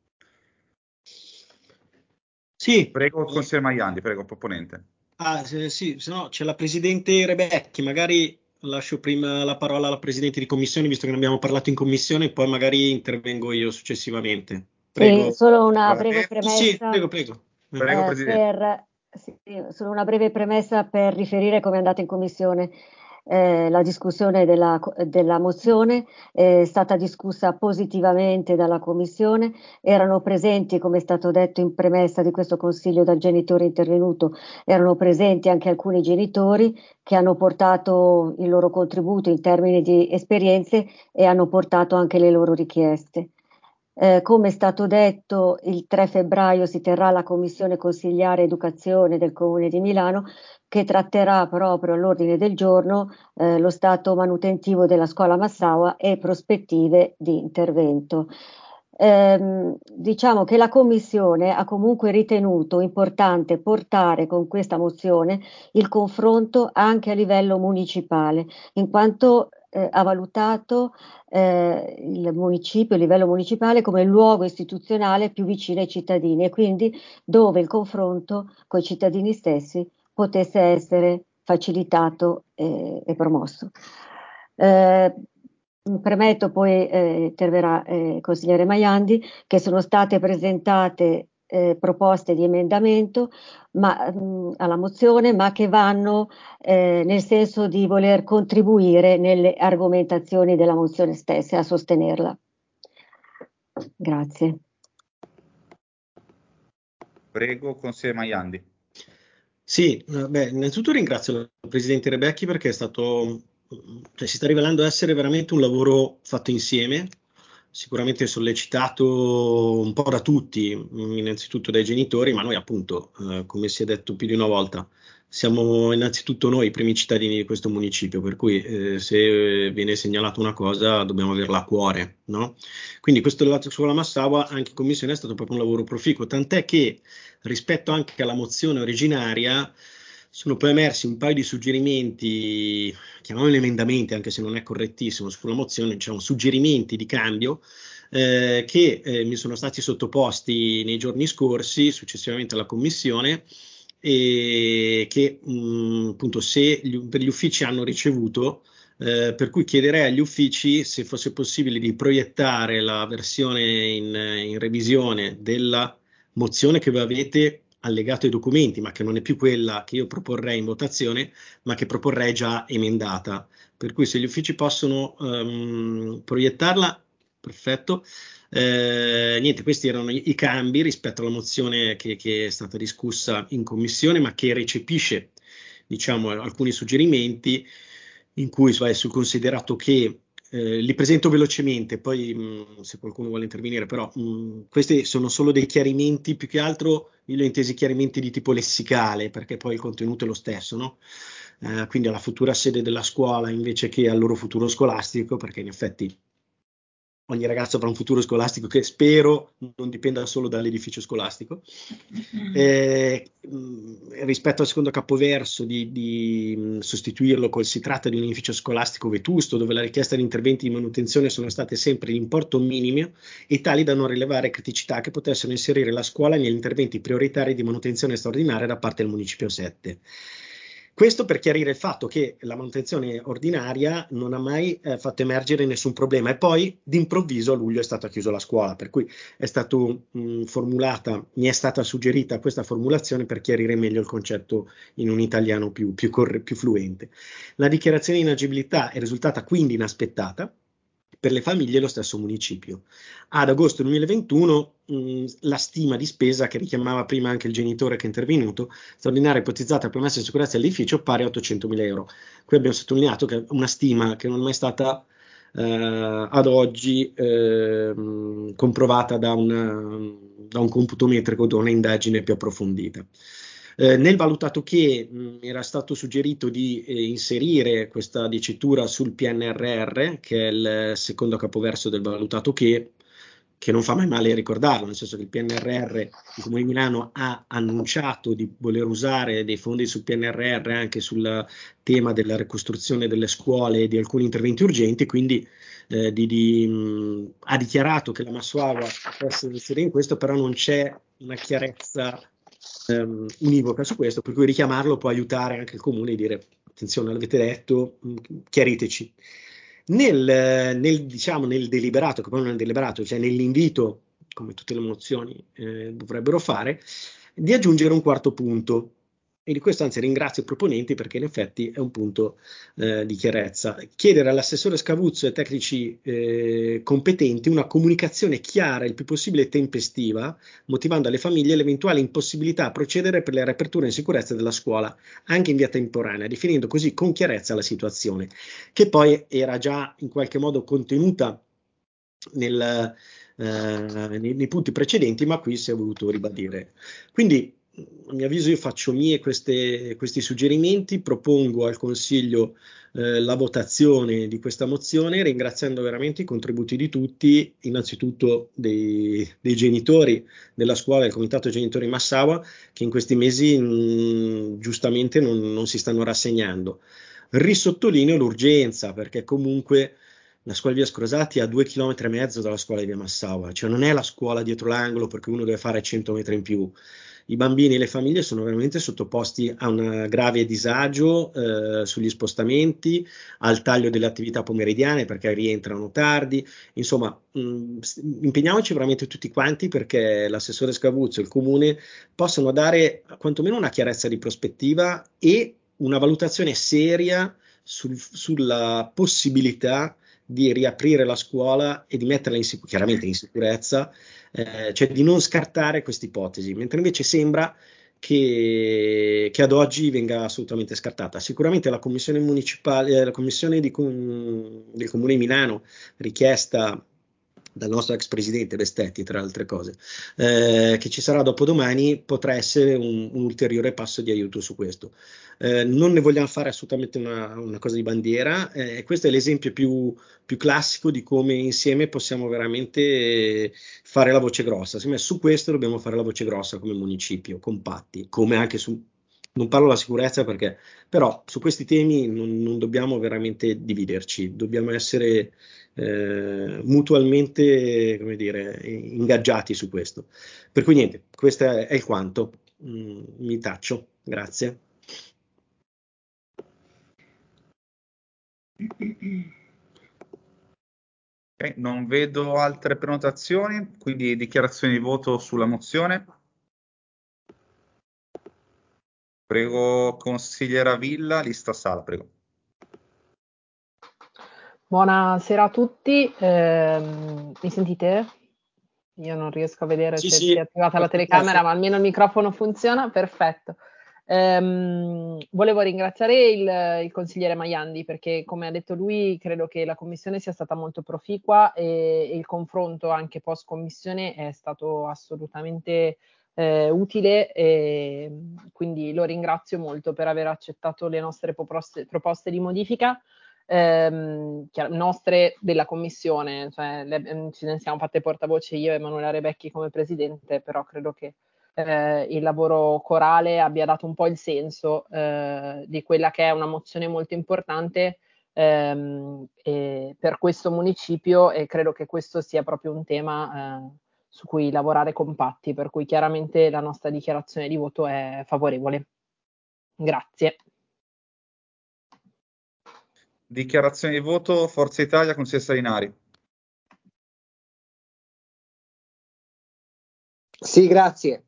Sì. Prego, il consigliere Maiandi, prego, proponente. Ah, se, sì, se no c'è la presidente Rebecchi, magari lascio prima la parola alla presidente di commissione, visto che ne abbiamo parlato in commissione, poi magari intervengo io successivamente. Prego. Sì, solo una Guarda, breve eh, premessa. Sì, prego, prego. Prego, eh, presidente. per, sì, solo una breve premessa per riferire come è andata in commissione. Eh, la discussione della, della mozione è stata discussa positivamente dalla commissione, erano presenti, come è stato detto in premessa di questo consiglio dal genitore intervenuto, erano presenti anche alcuni genitori che hanno portato il loro contributo in termini di esperienze e hanno portato anche le loro richieste. Eh, come è stato detto, il tre febbraio si terrà la Commissione Consigliare Educazione del Comune di Milano, che tratterà proprio all'ordine del giorno eh, lo stato manutentivo della scuola Massaua e prospettive di intervento. Eh, diciamo che la Commissione ha comunque ritenuto importante portare con questa mozione il confronto anche a livello municipale, in quanto eh, ha valutato eh, il municipio, il livello municipale come il luogo istituzionale più vicino ai cittadini e quindi dove il confronto con i cittadini stessi potesse essere facilitato eh, e promosso. Eh, premetto poi eh, interverrà il eh, consigliere Maiandi che sono state presentate eh, proposte di emendamento ma, mh, alla mozione ma che vanno eh, nel senso di voler contribuire nelle argomentazioni della mozione stessa a sostenerla. Grazie. Prego, consigliere Maiandi. Sì, beh, innanzitutto ringrazio il presidente Rebecchi perché è stato, cioè, si sta rivelando essere veramente un lavoro fatto insieme, sicuramente sollecitato un po' da tutti, innanzitutto dai genitori, ma noi appunto, eh, come si è detto più di una volta, siamo innanzitutto noi i primi cittadini di questo municipio, per cui eh, se viene segnalata una cosa dobbiamo averla a cuore, no? Quindi questo della scuola Massaua anche in commissione è stato proprio un lavoro proficuo, tant'è che rispetto anche alla mozione originaria sono poi emersi un paio di suggerimenti, chiamiamoli emendamenti anche se non è correttissimo, sulla mozione, diciamo suggerimenti di cambio eh, che eh, mi sono stati sottoposti nei giorni scorsi successivamente alla commissione e che mh, appunto se gli, per gli uffici hanno ricevuto, eh, per cui chiederei agli uffici se fosse possibile di proiettare la versione in, in revisione della mozione che voi avete allegato ai documenti, ma che non è più quella che io proporrei in votazione, ma che proporrei già emendata. Per cui se gli uffici possono um, proiettarla, perfetto. Eh, niente, questi erano i, i cambi rispetto alla mozione che, che è stata discussa in commissione, ma che recepisce, diciamo, alcuni suggerimenti. in cui vai sul considerato che eh, li presento velocemente, poi mh, se qualcuno vuole intervenire, però mh, questi sono solo dei chiarimenti, più che altro io li ho intesi chiarimenti di tipo lessicale, perché poi il contenuto è lo stesso, no? Eh, quindi alla futura sede della scuola invece che al loro futuro scolastico, perché in effetti ogni ragazzo avrà un futuro scolastico che spero non dipenda solo dall'edificio scolastico. Eh, mh, rispetto al secondo capoverso di, di mh, sostituirlo col si tratta di un edificio scolastico vetusto dove la richiesta di interventi di manutenzione sono state sempre di importo minimo e tali da non rilevare criticità che potessero inserire la scuola negli interventi prioritari di manutenzione straordinaria da parte del Municipio sette. Questo per chiarire il fatto che la manutenzione ordinaria non ha mai eh, fatto emergere nessun problema e poi d'improvviso a luglio è stata chiusa la scuola, per cui è stato mh, formulata, mi è stata suggerita questa formulazione per chiarire meglio il concetto in un italiano più, più, corre, più fluente. La dichiarazione di inagibilità è risultata quindi inaspettata per le famiglie e lo stesso municipio. Ad agosto duemilaventuno mh, la stima di spesa che richiamava prima anche il genitore che è intervenuto, straordinaria ipotizzata per messa in sicurezza dell'edificio pari a ottocentomila euro. Qui abbiamo sottolineato che è una stima che non è mai stata eh, ad oggi eh, comprovata da, una, da un computo metrico, da una indagine più approfondita. Eh, nel valutato che mh, era stato suggerito di eh, inserire questa dicitura sul P N R R, che è il secondo capoverso del valutato che, che non fa mai male ricordarlo, nel senso che il P N R R, il Comune di Milano ha annunciato di voler usare dei fondi sul P N R R anche sul tema della ricostruzione delle scuole e di alcuni interventi urgenti, quindi eh, di, di, mh, ha dichiarato che la Massuava può essere inserita in questo, però non c'è una chiarezza Um, univoca su questo, per cui richiamarlo può aiutare anche il comune a dire attenzione, l'avete detto, chiariteci. Nel, nel, diciamo, nel deliberato, che poi non è un deliberato, cioè nell'invito, come tutte le mozioni eh, dovrebbero fare, di aggiungere un quarto punto. E di questo anzi ringrazio i proponenti perché in effetti è un punto eh, di chiarezza. Chiedere all'assessore Scavuzzo e ai tecnici eh, competenti una comunicazione chiara e il più possibile tempestiva, motivando alle famiglie l'eventuale impossibilità a procedere per la riapertura in sicurezza della scuola, anche in via temporanea, definendo così con chiarezza la situazione, che poi era già in qualche modo contenuta nel, eh, nei, nei punti precedenti, ma qui si è voluto ribadire. Quindi a mio avviso io faccio mie queste, questi suggerimenti, propongo al Consiglio eh, la votazione di questa mozione, ringraziando veramente i contributi di tutti, innanzitutto dei, dei genitori della scuola, del Comitato Genitori Massaua, che in questi mesi mh, giustamente non, non si stanno rassegnando. Risottolineo l'urgenza, perché comunque la scuola di via Scrosati è a due chilometri e mezzo dalla scuola di via Massaua, cioè non è la scuola dietro l'angolo perché uno deve fare cento metri in più. I bambini e le famiglie sono veramente sottoposti a un grave disagio eh, sugli spostamenti, al taglio delle attività pomeridiane perché rientrano tardi. Insomma, mh, impegniamoci veramente tutti quanti perché l'assessore Scavuzzo e il comune possano dare quantomeno una chiarezza di prospettiva e una valutazione seria sul, sulla possibilità di riaprire la scuola e di metterla in sic- chiaramente in sicurezza, eh, cioè di non scartare questa ipotesi, mentre invece sembra che, che ad oggi venga assolutamente scartata. Sicuramente la commissione municipale, la commissione di, del Comune di Milano, richiesta dal nostro ex presidente Bestetti, tra altre cose, eh, che ci sarà dopodomani, potrà essere un, un ulteriore passo di aiuto su questo. Eh, non ne vogliamo fare assolutamente una, una cosa di bandiera, eh, questo è l'esempio più, più classico di come insieme possiamo veramente fare la voce grossa. Secondo me su questo dobbiamo fare la voce grossa come municipio, compatti, come anche su, non parlo della sicurezza perché, però su questi temi non, non dobbiamo veramente dividerci, dobbiamo essere eh, mutualmente, come dire, ingaggiati su questo. Per cui niente, questo è, è il quanto. Mm, mi taccio, grazie. Okay, non vedo altre prenotazioni, quindi dichiarazioni di voto sulla mozione. Prego, consigliera Villa, lista sala, prego. Buonasera a tutti, eh, mi sentite? Io non riesco a vedere Sì, se sì, si è attivata la telecamera, ma almeno il microfono funziona, perfetto. Ehm, volevo ringraziare il, il consigliere Maiandi perché, come ha detto lui, credo che la commissione sia stata molto proficua e, e il confronto anche post commissione è stato assolutamente eh, utile, e quindi lo ringrazio molto per aver accettato le nostre proposte, proposte di modifica. Ehm, chiar- nostre della commissione, cioè le, ci ne siamo fatte portavoce io e Emanuela Rebecchi come presidente, però credo che eh, il lavoro corale abbia dato un po' il senso eh, di quella che è una mozione molto importante ehm, e per questo municipio, e credo che questo sia proprio un tema eh, su cui lavorare compatti, per cui chiaramente la nostra dichiarazione di voto è favorevole. Grazie. Dichiarazione di voto, Forza Italia, consigliere Salinari. Sì, grazie.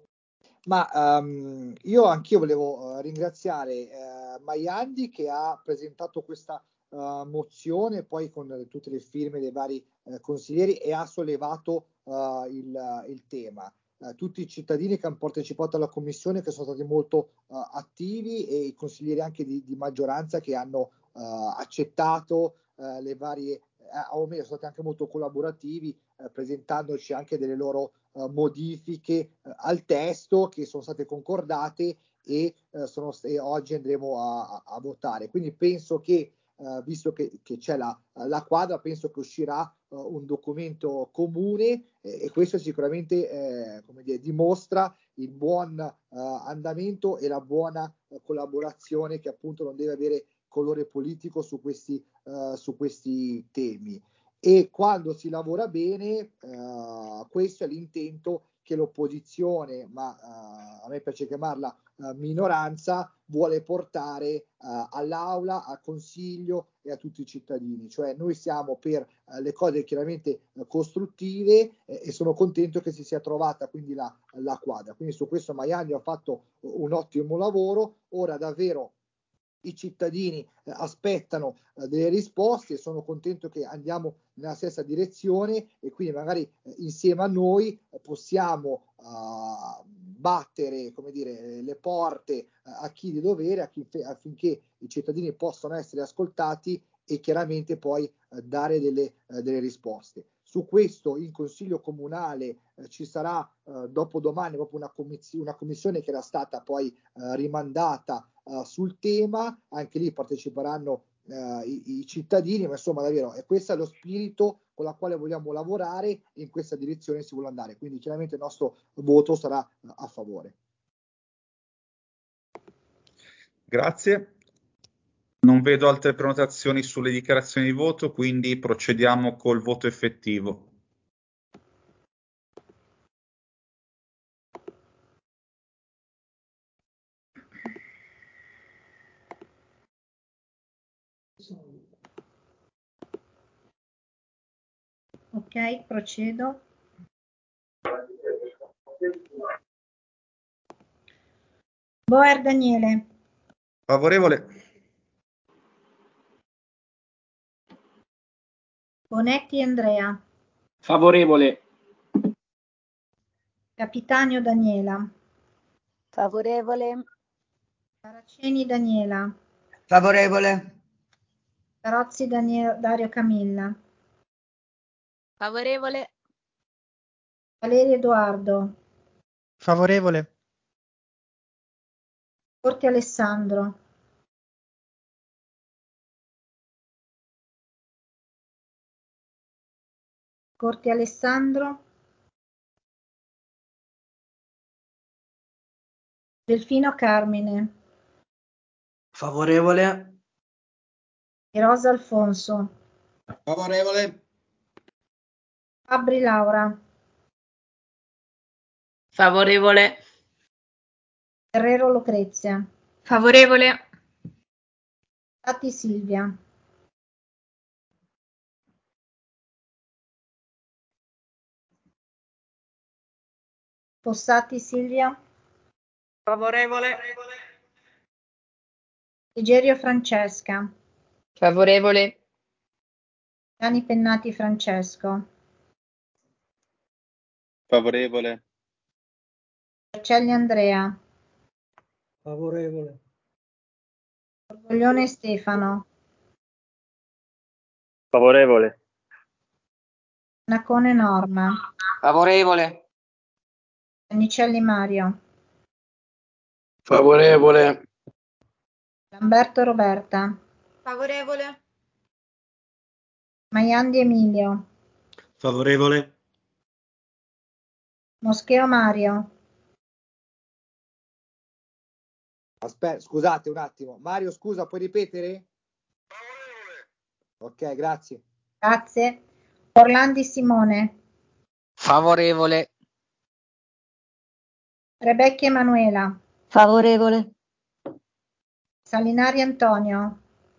Ma um, io anch'io volevo uh, ringraziare uh, Maiandi che ha presentato questa uh, mozione poi con uh, tutte le firme dei vari uh, consiglieri e ha sollevato uh, il, uh, il tema. Uh, tutti i cittadini che hanno partecipato alla commissione che sono stati molto uh, attivi e i consiglieri anche di, di maggioranza che hanno uh, accettato uh, le varie, uh, o meglio, sono stati anche molto collaborativi uh, presentandoci anche delle loro Uh, modifiche uh, al testo che sono state concordate e, uh, sono, e oggi andremo a, a, a votare. Quindi penso che, uh, visto che, che c'è la, la quadra, penso che uscirà uh, un documento comune eh, e questo sicuramente eh, come dire, dimostra il buon uh, andamento e la buona uh, collaborazione che appunto non deve avere colore politico su questi, uh, su questi temi. E quando si lavora bene, uh, questo è l'intento che l'opposizione, ma uh, a me piace chiamarla uh, minoranza, vuole portare uh, all'aula, al consiglio e a tutti i cittadini. Cioè noi siamo per uh, le cose chiaramente uh, costruttive eh, e sono contento che si sia trovata quindi la, la quadra. Quindi su questo Maiandi ha fatto un ottimo lavoro. Ora davvero i cittadini eh, aspettano eh, delle risposte e sono contento che andiamo nella stessa direzione e quindi magari eh, insieme a noi eh, possiamo uh, battere, come dire, le porte uh, a chi di dovere affinché, affinché i cittadini possano essere ascoltati e chiaramente poi uh, dare delle, uh, delle risposte. Su questo in Consiglio Comunale eh, ci sarà eh, dopodomani proprio una, commiss- una commissione che era stata poi eh, rimandata eh, sul tema, anche lì parteciperanno eh, i, i cittadini, ma insomma davvero è questo lo spirito con la quale vogliamo lavorare e in questa direzione si vuole andare, quindi chiaramente il nostro voto sarà eh, a favore. Grazie. Non vedo altre prenotazioni sulle dichiarazioni di voto, quindi procediamo col voto effettivo. Ok, procedo. Boer Daniele. Favorevole. Bonetti Andrea. Favorevole. Capitanio Daniela. Favorevole. Saraceni Daniela. Favorevole. Carozzi Daniel, Dario Camilla. Favorevole. Valerio Edoardo. Favorevole. Corti Alessandro. Corti Alessandro. Delfino Carmine. Favorevole. Rosa Alfonso. Favorevole. Fabri Laura. Favorevole. Guerrero Lucrezia. Favorevole. Tatti Silvia. Fossati Silvia. Favorevole. Egerio Francesca. Favorevole. Gianni Pennati Francesco. Favorevole. Marcelli Andrea. Favorevole. Borgoglione Stefano. Favorevole. Nacone Norma. Favorevole. Annicelli Mario. Favorevole. Lamberto Roberta. Favorevole. Maiandi Emilio. Favorevole. Moscheo Mario. Aspetta, scusate un attimo. Mario, scusa, puoi ripetere? Ok, grazie. Grazie. Orlandi Simone. Favorevole. Rebecca Emanuela. Favorevole. Salinari Antonio.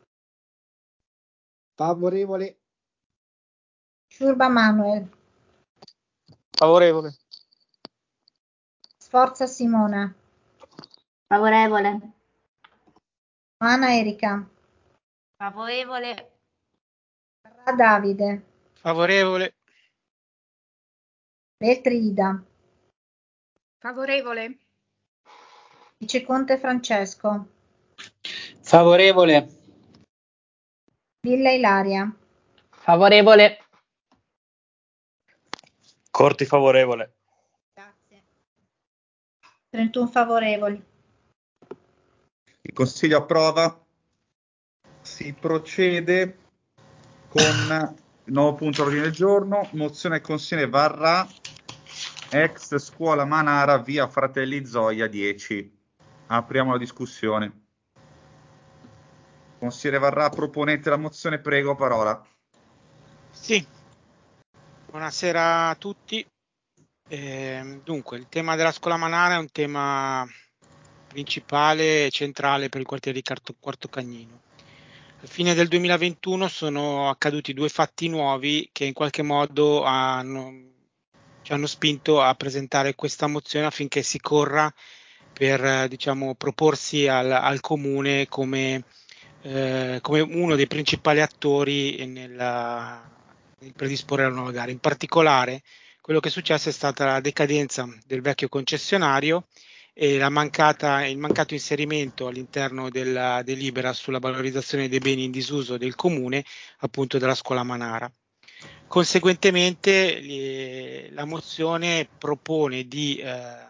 Favorevole. Ciurba Manuel. Favorevole. Sforza Simona. Favorevole. Ana Erika. Favorevole. Carrà Davide. Favorevole. Beltrida. Favorevole. Viceconte Francesco. Favorevole. Villa Ilaria. Favorevole. Corti favorevole. Grazie. trentuno favorevoli. Il Consiglio approva. Si procede con il nuovo punto all'ordine del giorno, mozione del Consiglio Varrà, ex scuola Manara, via Fratelli Zoia dieci. Apriamo la discussione. Consigliere Varrà, proponete la mozione, prego, parola. Sì, buonasera a tutti. Eh, dunque, il tema della scuola Manara è un tema principale e centrale per il quartiere di Quarto, Quarto Cagnino. Alla fine del duemilaventuno sono accaduti due fatti nuovi che in qualche modo hanno, ci hanno spinto a presentare questa mozione affinché si corra per, diciamo, proporsi al, al comune come, eh, come uno dei principali attori nella, nel predisporre la nuova gara. In particolare, quello che è successo è stata la decadenza del vecchio concessionario e la mancata, il mancato inserimento all'interno della delibera sulla valorizzazione dei beni in disuso del comune, appunto della scuola Manara. Conseguentemente le, la mozione propone di, eh,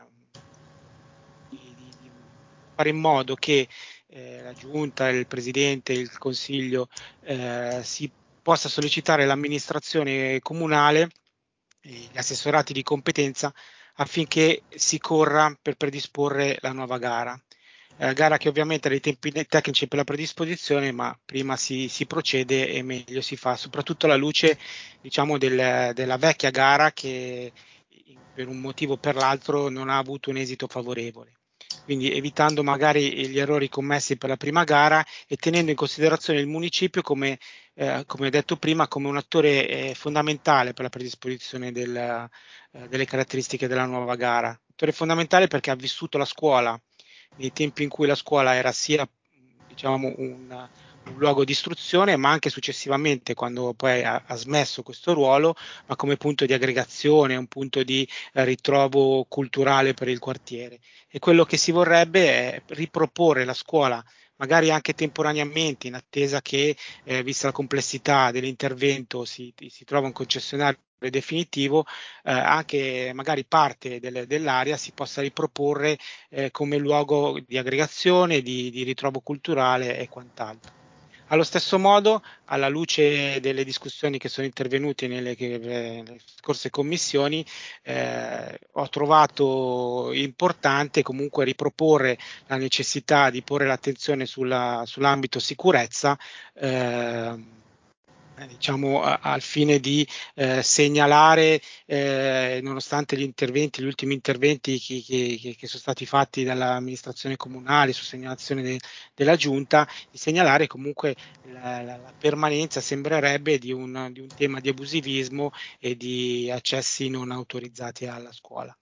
di, di, di fare in modo che eh, la giunta, il presidente, il consiglio eh, si possa sollecitare l'amministrazione comunale e gli assessorati di competenza affinché si corra per predisporre la nuova gara. Eh, gara che ovviamente ha dei tempi tecnici per la predisposizione, ma prima si, si procede e meglio si fa, soprattutto alla luce, diciamo, del, della vecchia gara che per un motivo o per l'altro non ha avuto un esito favorevole. Quindi evitando magari gli errori commessi per la prima gara e tenendo in considerazione il municipio come, eh, come ho detto prima, come un attore eh, fondamentale per la predisposizione del, eh, delle caratteristiche della nuova gara. Attore fondamentale perché ha vissuto la scuola nei tempi in cui la scuola era sia, diciamo, un, un luogo di istruzione, ma anche successivamente, quando poi ha, ha smesso questo ruolo, ma come punto di aggregazione, un punto di eh, ritrovo culturale per il quartiere. E quello che si vorrebbe è riproporre la scuola, magari anche temporaneamente, in attesa che, eh, vista la complessità dell'intervento, si, si trova un concessionario definitivo, eh, anche magari parte del, dell'area si possa riproporre eh, come luogo di aggregazione, di, di ritrovo culturale e quant'altro. Allo stesso modo, alla luce delle discussioni che sono intervenute nelle, nelle scorse commissioni, eh, ho trovato importante comunque riproporre la necessità di porre l'attenzione sulla, sull'ambito sicurezza, eh, diciamo a, al fine di eh, segnalare, eh, nonostante gli interventi, gli ultimi interventi che, che, che sono stati fatti dall'amministrazione comunale su segnalazione de, della giunta, di segnalare comunque la, la, la permanenza, sembrerebbe, di un, di un tema di abusivismo e di accessi non autorizzati alla scuola.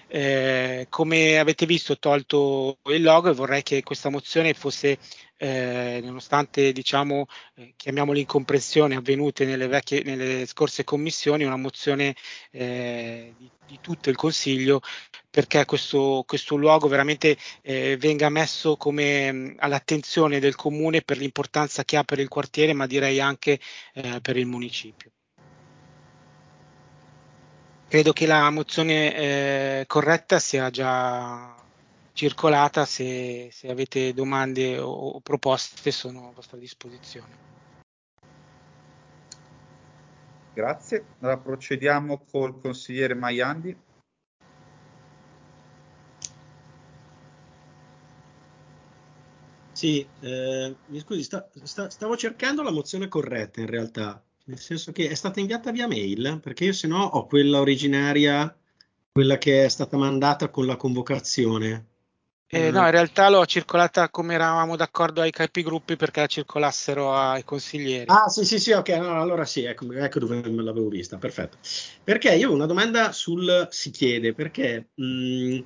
Eh, come avete visto ho tolto il logo e vorrei che questa mozione fosse, eh, nonostante diciamo eh, chiamiamole incomprensioni avvenute nelle, vecchie, nelle scorse commissioni, una mozione eh, di, di tutto il Consiglio, perché questo, questo luogo veramente eh, venga messo come mh, all'attenzione del Comune per l'importanza che ha per il quartiere, ma direi anche eh, per il municipio. Credo che la mozione eh, corretta sia già circolata, se, se avete domande o, o proposte sono a vostra disposizione. Grazie. Allora procediamo col consigliere Maiandi. Sì, eh, mi scusi, sta- sta- stavo cercando la mozione corretta in realtà, nel senso che è stata inviata via mail, perché io se no ho quella originaria, quella che è stata mandata con la convocazione. Eh, no, in realtà l'ho circolata come eravamo d'accordo ai capigruppi perché la circolassero ai consiglieri. Ah, sì, sì, sì, ok, no, allora sì, ecco, ecco dove me l'avevo vista, perfetto. Perché io ho una domanda sul si chiede, perché mh,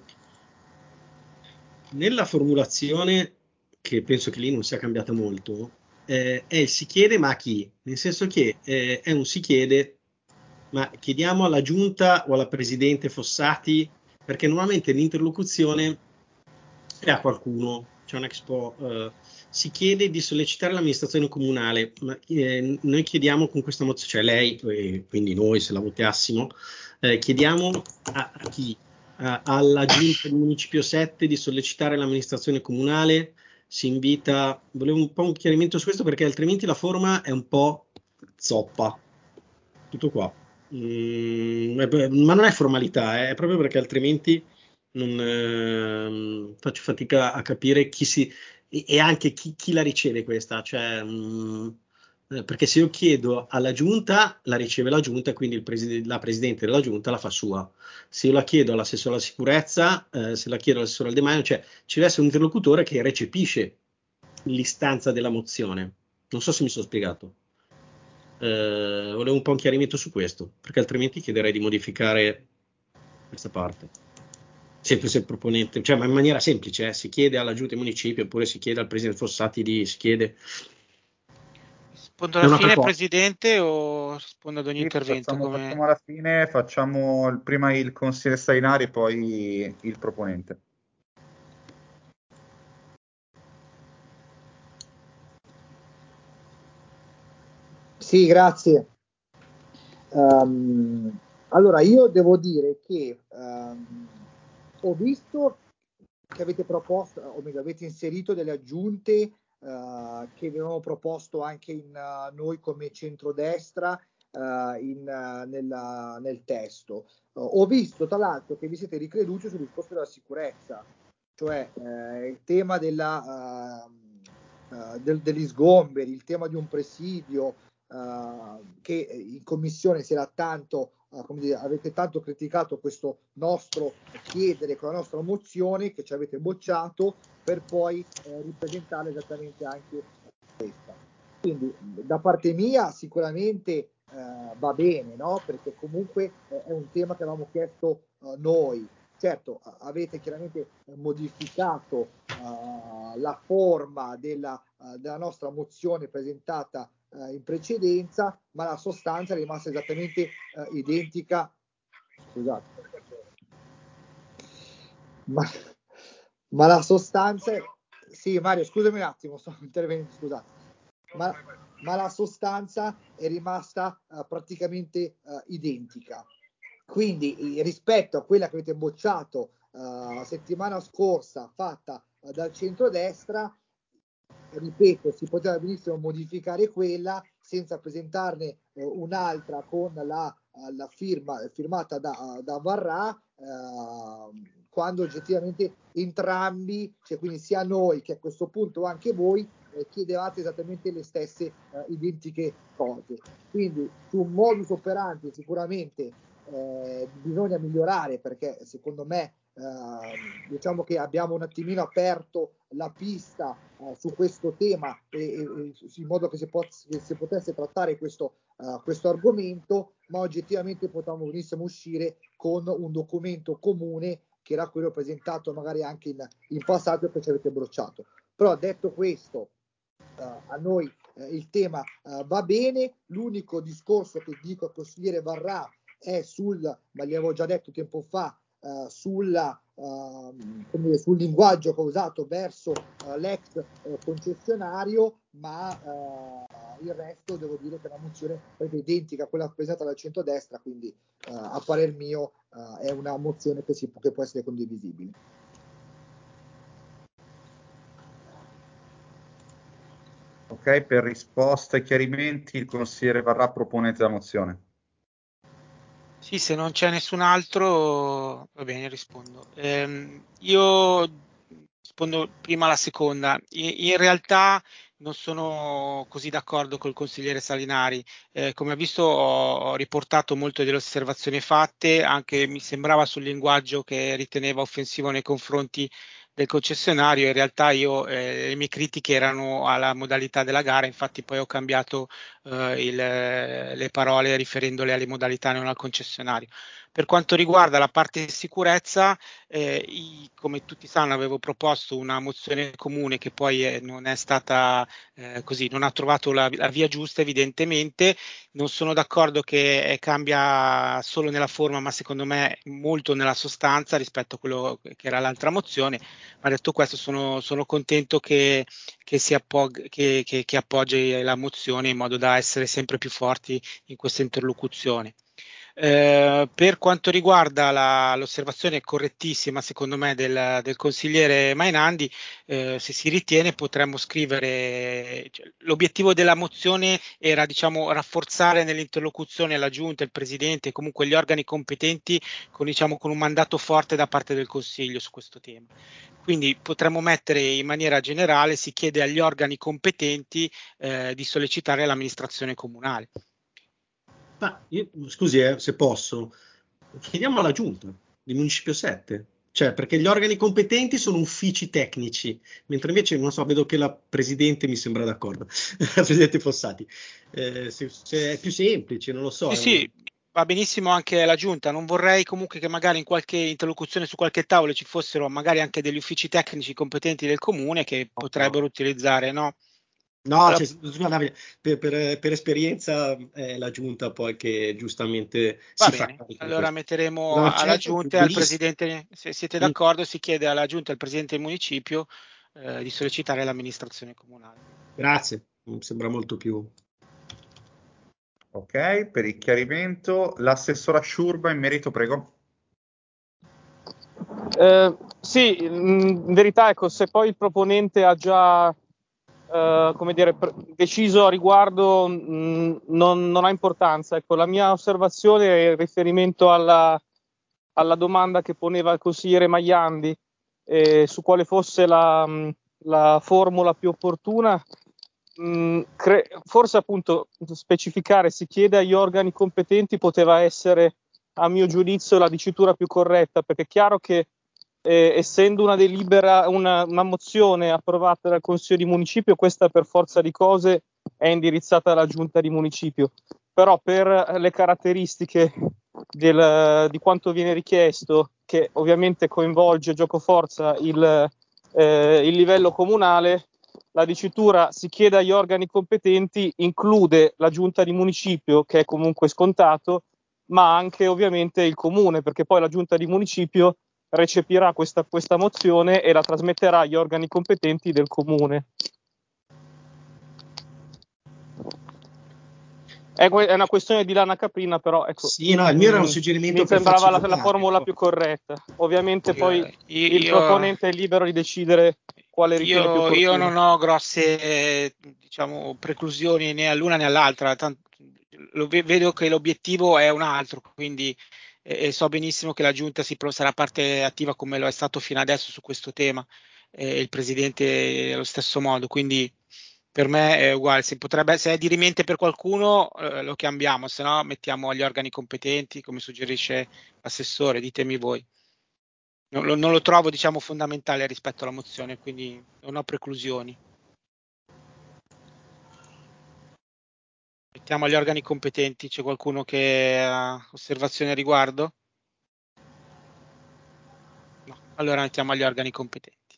nella formulazione, che penso che lì non sia cambiata molto, eh, è il si chiede ma a chi? Nel senso che eh, è un si chiede, ma chiediamo alla giunta o alla presidente Fossati, perché normalmente l'interlocuzione è a qualcuno, c'è un Expo, eh, si chiede di sollecitare l'amministrazione comunale, ma eh, noi chiediamo con questa mozione, cioè lei, e quindi noi se la votassimo, eh, chiediamo a, a chi? A, alla giunta del municipio sette di sollecitare l'amministrazione comunale, si invita, volevo un po' un chiarimento su questo perché altrimenti la forma è un po' zoppa, tutto qua. Mm, eh, ma non è formalità, eh, è proprio perché altrimenti non, ehm, faccio fatica a capire chi si e, e anche chi, chi la riceve questa, cioè, mh, eh, perché se io chiedo alla giunta la riceve la giunta, quindi il preside- la presidente della giunta la fa sua. Se io la chiedo all'assessore alla sicurezza, eh, se la chiedo all'assessore al demanio, cioè ci deve essere un interlocutore che recepisce l'istanza della mozione. Non so se mi sono spiegato. Eh, volevo un po' un chiarimento su questo, perché altrimenti chiederei di modificare questa parte. Sempre se il proponente, cioè, ma in maniera semplice, eh, si chiede alla giunta del municipio oppure si chiede al presidente Fossati di, si chiede. Rispondo È alla una fine, proposta. Presidente, o rispondo ad ogni Sì, intervento? facciamo, Come... facciamo alla fine, facciamo il- prima il consigliere Stainari e poi il proponente. Sì, grazie. Um, allora, io devo dire che um, ho visto che avete proposto, o meglio, avete inserito delle aggiunte uh, che avevamo proposto anche in, uh, noi come centrodestra uh, in, uh, nella, nel testo. Uh, ho visto tra l'altro che vi siete ricreduti sul discorso della sicurezza, cioè uh, il tema della, uh, uh, del, degli sgomberi, il tema di un presidio, Uh, che in commissione si era tanto, uh, come dire, avete tanto criticato questo nostro chiedere con la nostra mozione che ci avete bocciato per poi uh, ripresentare esattamente anche questa. Quindi da parte mia sicuramente uh, va bene, no? Perché comunque uh, è un tema che avevamo chiesto uh, noi. Certo, avete chiaramente modificato uh, la forma della, uh, della nostra mozione presentata Uh, in precedenza, ma la sostanza è rimasta esattamente uh, identica. Scusate, ma, ma la sostanza è... Sì, Mario, scusami un attimo, sto intervenendo, scusate. Ma, ma la sostanza è rimasta uh, praticamente uh, identica. Quindi rispetto a quella che avete bocciato uh, settimana scorsa fatta uh, dal centrodestra, ripeto, si poteva benissimo modificare quella senza presentarne eh, un'altra con la, la firma firmata da, da Varrà, eh, quando oggettivamente entrambi, cioè quindi sia noi che a questo punto anche voi, eh, chiedevate esattamente le stesse eh, identiche cose. Quindi su un modus operandi sicuramente eh, bisogna migliorare, perché secondo me Uh, diciamo che abbiamo un attimino aperto la pista uh, su questo tema e, e, e in modo che si, poz- che si potesse trattare questo, uh, questo argomento, ma oggettivamente potevamo benissimo uscire con un documento comune che era quello presentato magari anche in, in passato e che ci avete bocciato. Però detto questo, uh, a noi uh, il tema uh, va bene. L'unico discorso che dico al consigliere Varrà è sul, ma gli avevo già detto tempo fa, uh, sulla, uh, come, sul linguaggio che ho usato verso uh, l'ex uh, concessionario, ma uh, il resto devo dire che è una mozione proprio identica a quella presentata dal centrodestra, quindi uh, a parer mio uh, è una mozione che, si, che può essere condivisibile. Ok, per risposta e chiarimenti il consigliere Varrà, proponente della mozione. Sì, se non c'è nessun altro, va bene, rispondo. Ehm, io rispondo prima alla seconda. In, in realtà non sono così d'accordo col consigliere Salinari. Eh, come ha visto, ho, ho riportato molte delle osservazioni fatte, anche mi sembrava sul linguaggio che riteneva offensivo nei confronti del concessionario. In realtà io eh, le mie critiche erano alla modalità della gara, infatti poi ho cambiato eh, il, le parole riferendole alle modalità e non al concessionario. Per quanto riguarda la parte di sicurezza, eh, i, come tutti sanno, avevo proposto una mozione comune che poi eh, non è stata eh, così, non ha trovato la, la via giusta evidentemente. Non sono d'accordo che eh, cambia solo nella forma, ma secondo me molto nella sostanza rispetto a quello che era l'altra mozione. Ma detto questo, sono, sono contento che, che, si appog- che, che, che appoggi la mozione in modo da essere sempre più forti in questa interlocuzione. Eh, per quanto riguarda la, l'osservazione correttissima, secondo me, del, del consigliere Mainandi, eh, se si ritiene potremmo scrivere, cioè, l'obiettivo della mozione era, diciamo, rafforzare nell'interlocuzione la Giunta, il Presidente e comunque gli organi competenti con, diciamo, con un mandato forte da parte del Consiglio su questo tema. Quindi potremmo mettere in maniera generale, si chiede agli organi competenti eh, di sollecitare l'amministrazione comunale. Ma io, scusi, eh, se posso, chiediamo alla Giunta di Municipio sette, cioè perché gli organi competenti sono uffici tecnici, mentre invece, non so, vedo che la Presidente mi sembra d'accordo, la Presidente Fossati, eh, se, se è più semplice, non lo so. Sì, sì, va benissimo anche la Giunta, non vorrei comunque che magari in qualche interlocuzione su qualche tavolo ci fossero magari anche degli uffici tecnici competenti del comune che potrebbero utilizzare, no? No, Allora, cioè, scusa, per, per, per esperienza è la Giunta poi che giustamente va si fa bene, carico di allora questo. metteremo No, alla certo, Giunta e al benissimo. Presidente, se siete Mm. d'accordo, si chiede alla Giunta e al Presidente del Municipio eh, di sollecitare l'amministrazione comunale. Grazie, mi sembra molto più... Ok, per il chiarimento, l'assessora Sciurba in merito, prego. Eh, sì, in verità, ecco, se poi il proponente ha già eh, come dire, pre- deciso a riguardo, mh, non, non ha importanza. Ecco, la mia osservazione è in riferimento alla, alla domanda che poneva il consigliere Maiandi eh, su quale fosse la, mh, la formula più opportuna. Mh, cre- forse appunto specificare si chiede agli organi competenti poteva essere, a mio giudizio, la dicitura più corretta, perché è chiaro che eh, essendo una delibera, una, una mozione approvata dal Consiglio di Municipio, questa per forza di cose è indirizzata alla Giunta di Municipio, però per le caratteristiche del, di quanto viene richiesto, che ovviamente coinvolge giocoforza il, eh, il livello comunale, la dicitura si chiede agli organi competenti include la Giunta di Municipio, che è comunque scontato, ma anche ovviamente il comune, perché poi la Giunta di Municipio recepirà questa, questa mozione e la trasmetterà agli organi competenti del comune. È, è una questione di lana caprina, però ecco, Sì, no, il mio era un mh, suggerimento mi per sembrava farci la, la votare. formula Poi. più corretta. Ovviamente Io, poi io, il proponente è libero di decidere quale ritiene più io, io opportuno. non ho grosse eh, diciamo, preclusioni né all'una né all'altra, tant- lo ve- vedo che l'obiettivo è un altro, quindi eh, e so benissimo che la Giunta si pro- sarà parte attiva come lo è stato fino adesso su questo tema, e il Presidente allo stesso modo, quindi per me è uguale, se, potrebbe, se è dirimente per qualcuno eh, lo cambiamo, se no mettiamo agli organi competenti, come suggerisce l'assessore, ditemi voi. Non lo, non lo trovo, diciamo, fondamentale rispetto alla mozione, quindi non ho preclusioni. Mettiamo agli organi competenti, c'è qualcuno che ha osservazioni a riguardo? allora mettiamo agli organi competenti.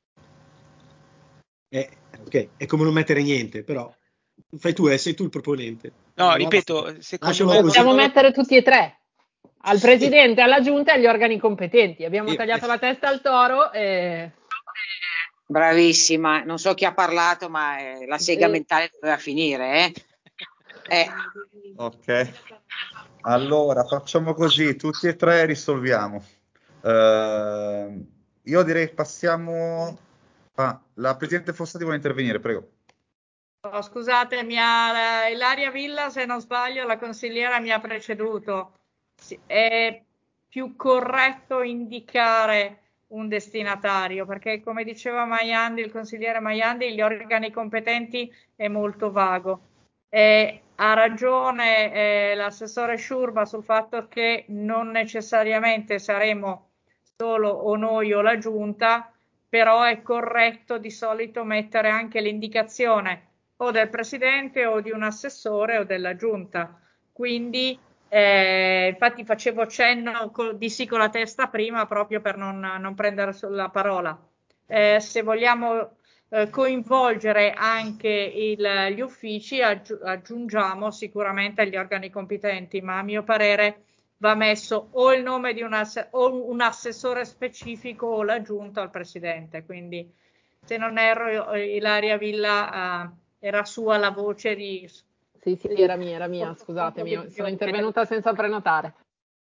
Eh, ok, è come non mettere niente, però fai tu, eh, sei tu il proponente. No, Allora, ripeto, basta. secondo Lascialo me... così. Possiamo mettere tutti e tre. Al presidente, alla giunta e agli organi competenti. Abbiamo Sì. tagliato la testa al toro e... Bravissima, non so chi ha parlato, ma eh, la sega Eh. mentale doveva finire, eh? Eh. Ok, allora facciamo così, tutti e tre risolviamo. Eh, io direi passiamo a... La Presidente Fossati vuole intervenire, prego. Oh, scusate, mi ha, Ilaria Villa, se non sbaglio, la consigliera mi ha preceduto. Sì, è più corretto indicare un destinatario, perché come diceva Maiandi, il consigliere Maiandi, gli organi competenti è molto vago. E ha ragione eh, l'assessore Sciurba sul fatto che non necessariamente saremo solo o noi o la giunta, però è corretto di solito mettere anche l'indicazione o del presidente o di un assessore o della giunta. Quindi eh, infatti facevo cenno co- di sì con la testa prima proprio per non, non prendere la parola. Eh, se vogliamo eh, coinvolgere anche il, gli uffici aggi- aggiungiamo sicuramente agli organi competenti, ma a mio parere va messo o il nome di un, ass- o un assessore specifico o la giunta al presidente. Quindi se non erro Ilaria Villa eh, era sua la voce di... Sì, sì, era mia, era mia, scusatemi, sono intervenuta senza prenotare.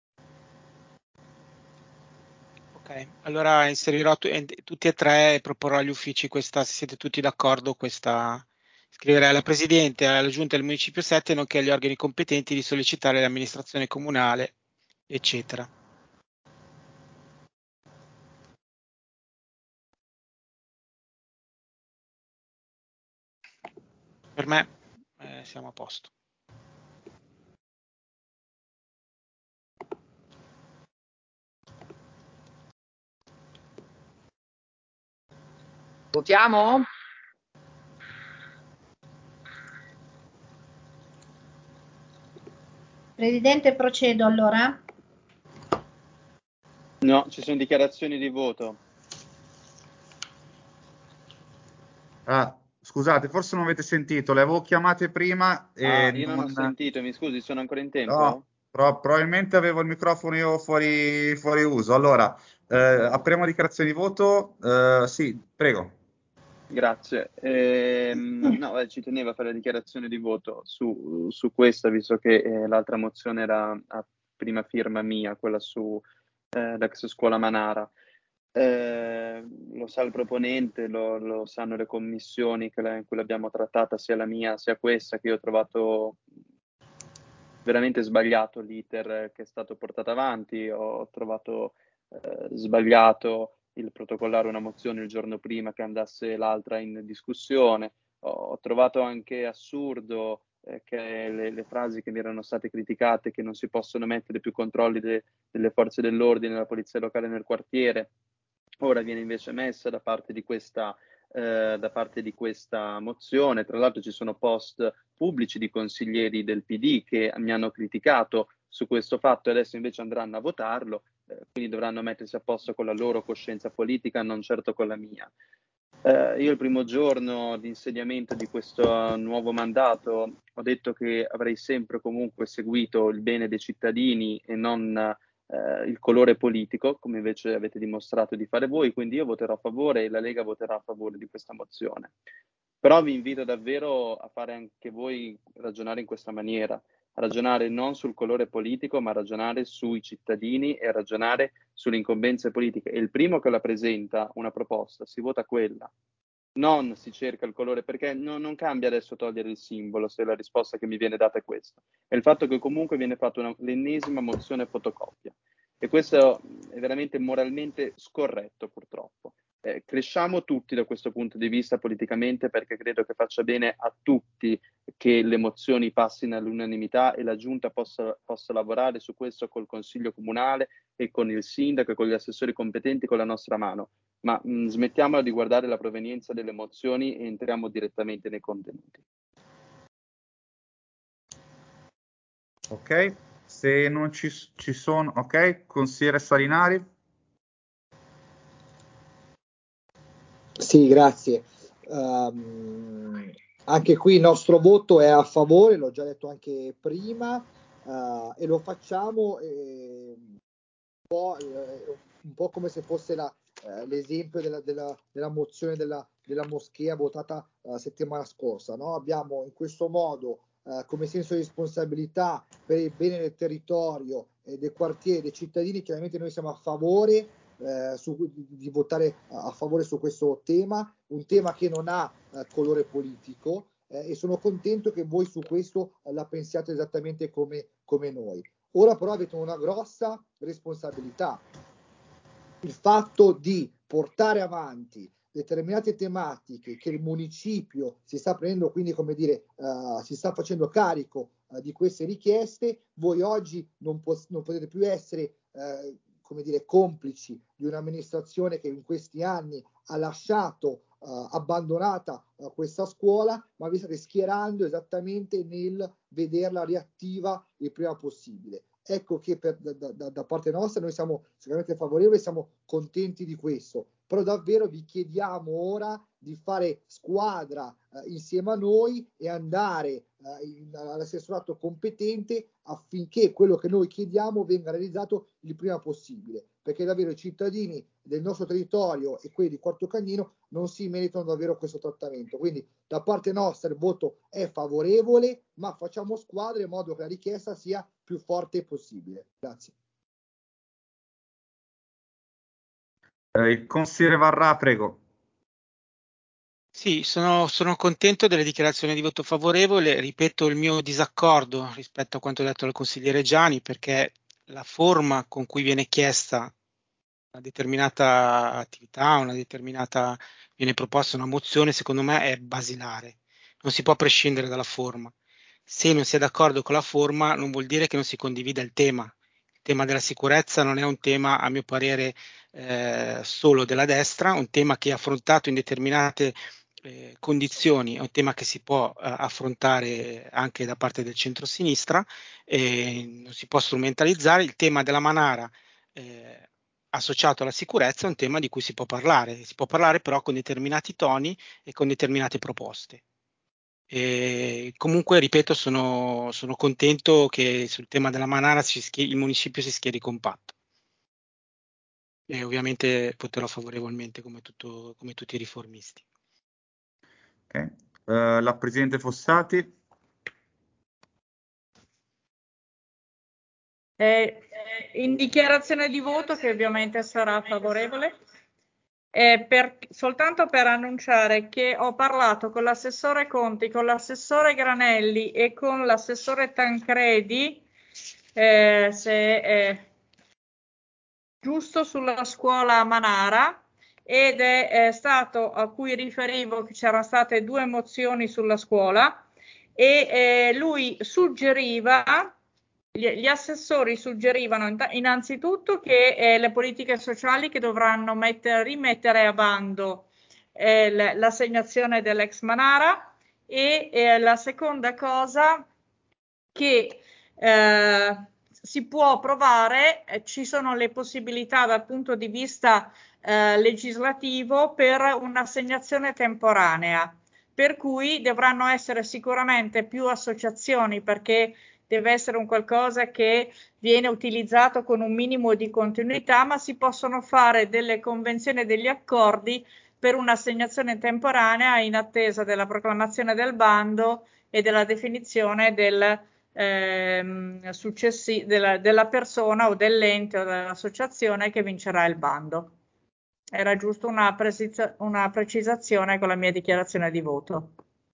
Ok, allora inserirò tu- ent- tutti e tre e proporrò agli uffici questa, se siete tutti d'accordo, questa... Scriverei alla Presidente, alla Giunta del Municipio sette, nonché agli organi competenti di sollecitare l'amministrazione comunale, eccetera. Per me eh, siamo a posto. Votiamo? Presidente, procedo allora. No, ci sono dichiarazioni di voto. Ah, scusate, forse non avete sentito, le avevo chiamate prima e Ah, io non ho non... sentito, mi scusi, sono ancora in tempo? No, pro- probabilmente avevo il microfono io fuori, fuori uso. Allora, eh, apriamo dichiarazioni di voto. Eh, sì, prego. Grazie. Ehm, no, eh, ci tenevo a fare la dichiarazione di voto su, su questa, visto che eh, l'altra mozione era a prima firma mia, quella su eh, l'ex scuola Manara. Eh, lo sa il proponente, lo, lo sanno le commissioni che la, in cui l'abbiamo trattata, sia la mia sia questa, che io ho trovato veramente sbagliato l'iter che è stato portato avanti, ho trovato eh, sbagliato il protocollare una mozione il giorno prima che andasse l'altra in discussione, ho trovato anche assurdo eh, che le, le frasi che mi erano state criticate, che non si possono mettere più controlli de, delle forze dell'ordine, della polizia locale nel quartiere, ora viene invece messa da parte di questa eh, da parte di questa mozione. Tra l'altro ci sono post pubblici di consiglieri del P D che mi hanno criticato su questo fatto e adesso invece andranno a votarlo, eh, quindi dovranno mettersi a posto con la loro coscienza politica, non certo con la mia. Eh, io il primo giorno di insediamento di questo nuovo mandato ho detto che avrei sempre comunque seguito il bene dei cittadini e non eh, il colore politico, come invece avete dimostrato di fare voi, quindi io voterò a favore e la Lega voterà a favore di questa mozione. Però vi invito davvero a fare anche voi ragionare in questa maniera, a ragionare non sul colore politico, ma a ragionare sui cittadini e a ragionare sulle incombenze politiche. E il primo che la presenta una proposta, si vota quella. Non si cerca il colore, perché no, non cambia adesso togliere il simbolo se la risposta che mi viene data è questa. È il fatto che comunque viene fatta una, l'ennesima mozione fotocopia. E questo è veramente moralmente scorretto, purtroppo. Eh, cresciamo tutti da questo punto di vista politicamente, perché credo che faccia bene a tutti che le mozioni passino all'unanimità e la Giunta possa, possa lavorare su questo col Consiglio Comunale e con il Sindaco e con gli assessori competenti con la nostra mano. Ma mh, smettiamola di guardare la provenienza delle mozioni e entriamo direttamente nei contenuti. Ok, se non ci, ci sono... Ok, consigliere Salinari? Sì, grazie. Um, anche qui il nostro voto è a favore, l'ho già detto anche prima, uh, e lo facciamo eh, un, po', eh, un po' come se fosse la, eh, l'esempio della, della, della mozione della, della moschea votata la uh, settimana scorsa. No? Abbiamo in questo modo, uh, come senso di responsabilità per il bene del territorio e del quartiere, dei cittadini, chiaramente noi siamo a favore Eh, su, di, di votare a, a favore su questo tema, un tema che non ha eh, colore politico, eh, e sono contento che voi su questo eh, la pensiate esattamente come, come noi. Ora però avete una grossa responsabilità, il fatto di portare avanti determinate tematiche che il municipio si sta prendendo, quindi come dire, uh, si sta facendo carico uh, di queste richieste. Voi oggi non, po- non potete più essere uh, come dire, complici di un'amministrazione che in questi anni ha lasciato uh, abbandonata uh, questa scuola, ma vi state schierando esattamente nel vederla riattiva il prima possibile. Ecco che per, da, da, da parte nostra noi siamo sicuramente favorevoli, siamo contenti di questo, però davvero vi chiediamo ora di fare squadra eh, insieme a noi e andare eh, all'assessorato competente affinché quello che noi chiediamo venga realizzato il prima possibile, perché davvero i cittadini del nostro territorio e quelli di Quarto Cagnino non si meritano davvero questo trattamento. Quindi da parte nostra il voto è favorevole, ma facciamo squadra in modo che la richiesta sia più forte possibile. Grazie. Eh, il consigliere Varrà, prego. Sì, sono, sono contento delle dichiarazioni di voto favorevole. Ripeto il mio disaccordo rispetto a quanto detto dal consigliere Giani, perché la forma con cui viene chiesta una determinata attività, una determinata, viene proposta una mozione, secondo me è basilare. Non si può prescindere dalla forma. Se non si è d'accordo con la forma, non vuol dire che non si condivida il tema. Il tema della sicurezza non è un tema, a mio parere, eh, solo della destra, un tema che è affrontato in determinate eh, condizioni, è un tema che si può eh, affrontare anche da parte del centro-sinistra, e non si può strumentalizzare. Il tema della Manara eh, associato alla sicurezza è un tema di cui si può parlare, si può parlare però con determinati toni e con determinate proposte. E comunque, ripeto, sono, sono contento che sul tema della Manara si schie- il municipio si schieri compatto. E ovviamente voterò favorevolmente come, tutto, come tutti i riformisti. Okay. Uh, la Presidente Fossati. Eh, in dichiarazione di voto, che ovviamente sarà favorevole, eh, per, soltanto per annunciare che ho parlato con l'assessore Conti, con l'assessore Granelli e con l'assessore Tancredi, eh, se è giusto, sulla scuola Manara, ed è, è stato a cui riferivo che c'erano state due mozioni sulla scuola e eh, lui suggeriva, gli, gli assessori suggerivano innanzitutto che eh, le politiche sociali che dovranno mettere, rimettere a bando eh, l'assegnazione dell'ex Manara, e eh, la seconda cosa che eh, si può provare, eh, ci sono le possibilità dal punto di vista eh, legislativo per un'assegnazione temporanea, per cui dovranno essere sicuramente più associazioni, perché deve essere un qualcosa che viene utilizzato con un minimo di continuità, ma si possono fare delle convenzioni e degli accordi per un'assegnazione temporanea in attesa della proclamazione del bando e della definizione del ehm, successi della, della persona o dell'ente o dell'associazione che vincerà il bando. Era giusto una, precisa- una precisazione con la mia dichiarazione di voto.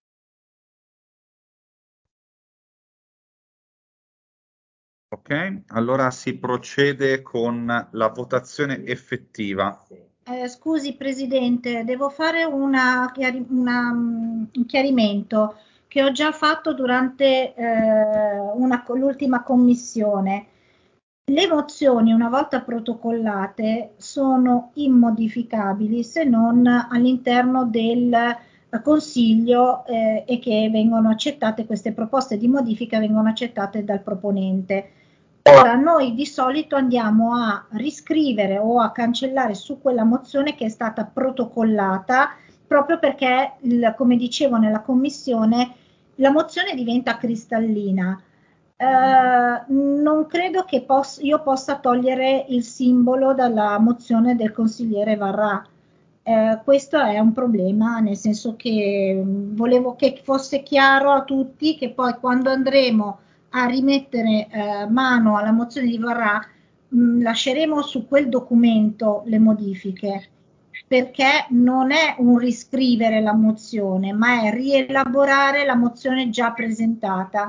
Ok, allora si procede con la votazione effettiva. Eh, scusi Presidente, devo fare una, chiari- una, mm, un chiarimento che ho già fatto durante eh, una- l'ultima commissione. Le mozioni, una volta protocollate, sono immodificabili se non all'interno del eh, Consiglio eh, e che vengono accettate, queste proposte di modifica vengono accettate dal proponente. Ora noi di solito andiamo a riscrivere o a cancellare su quella mozione che è stata protocollata proprio perché, il, come dicevo nella commissione, la mozione diventa cristallina. Eh, non credo che poss- io possa togliere il simbolo dalla mozione del consigliere Varrà. Eh, questo è un problema, nel senso che mh, volevo che fosse chiaro a tutti che poi quando andremo a rimettere eh, mano alla mozione di Varrà, mh, lasceremo su quel documento le modifiche, perché non è un riscrivere la mozione, ma è rielaborare la mozione già presentata.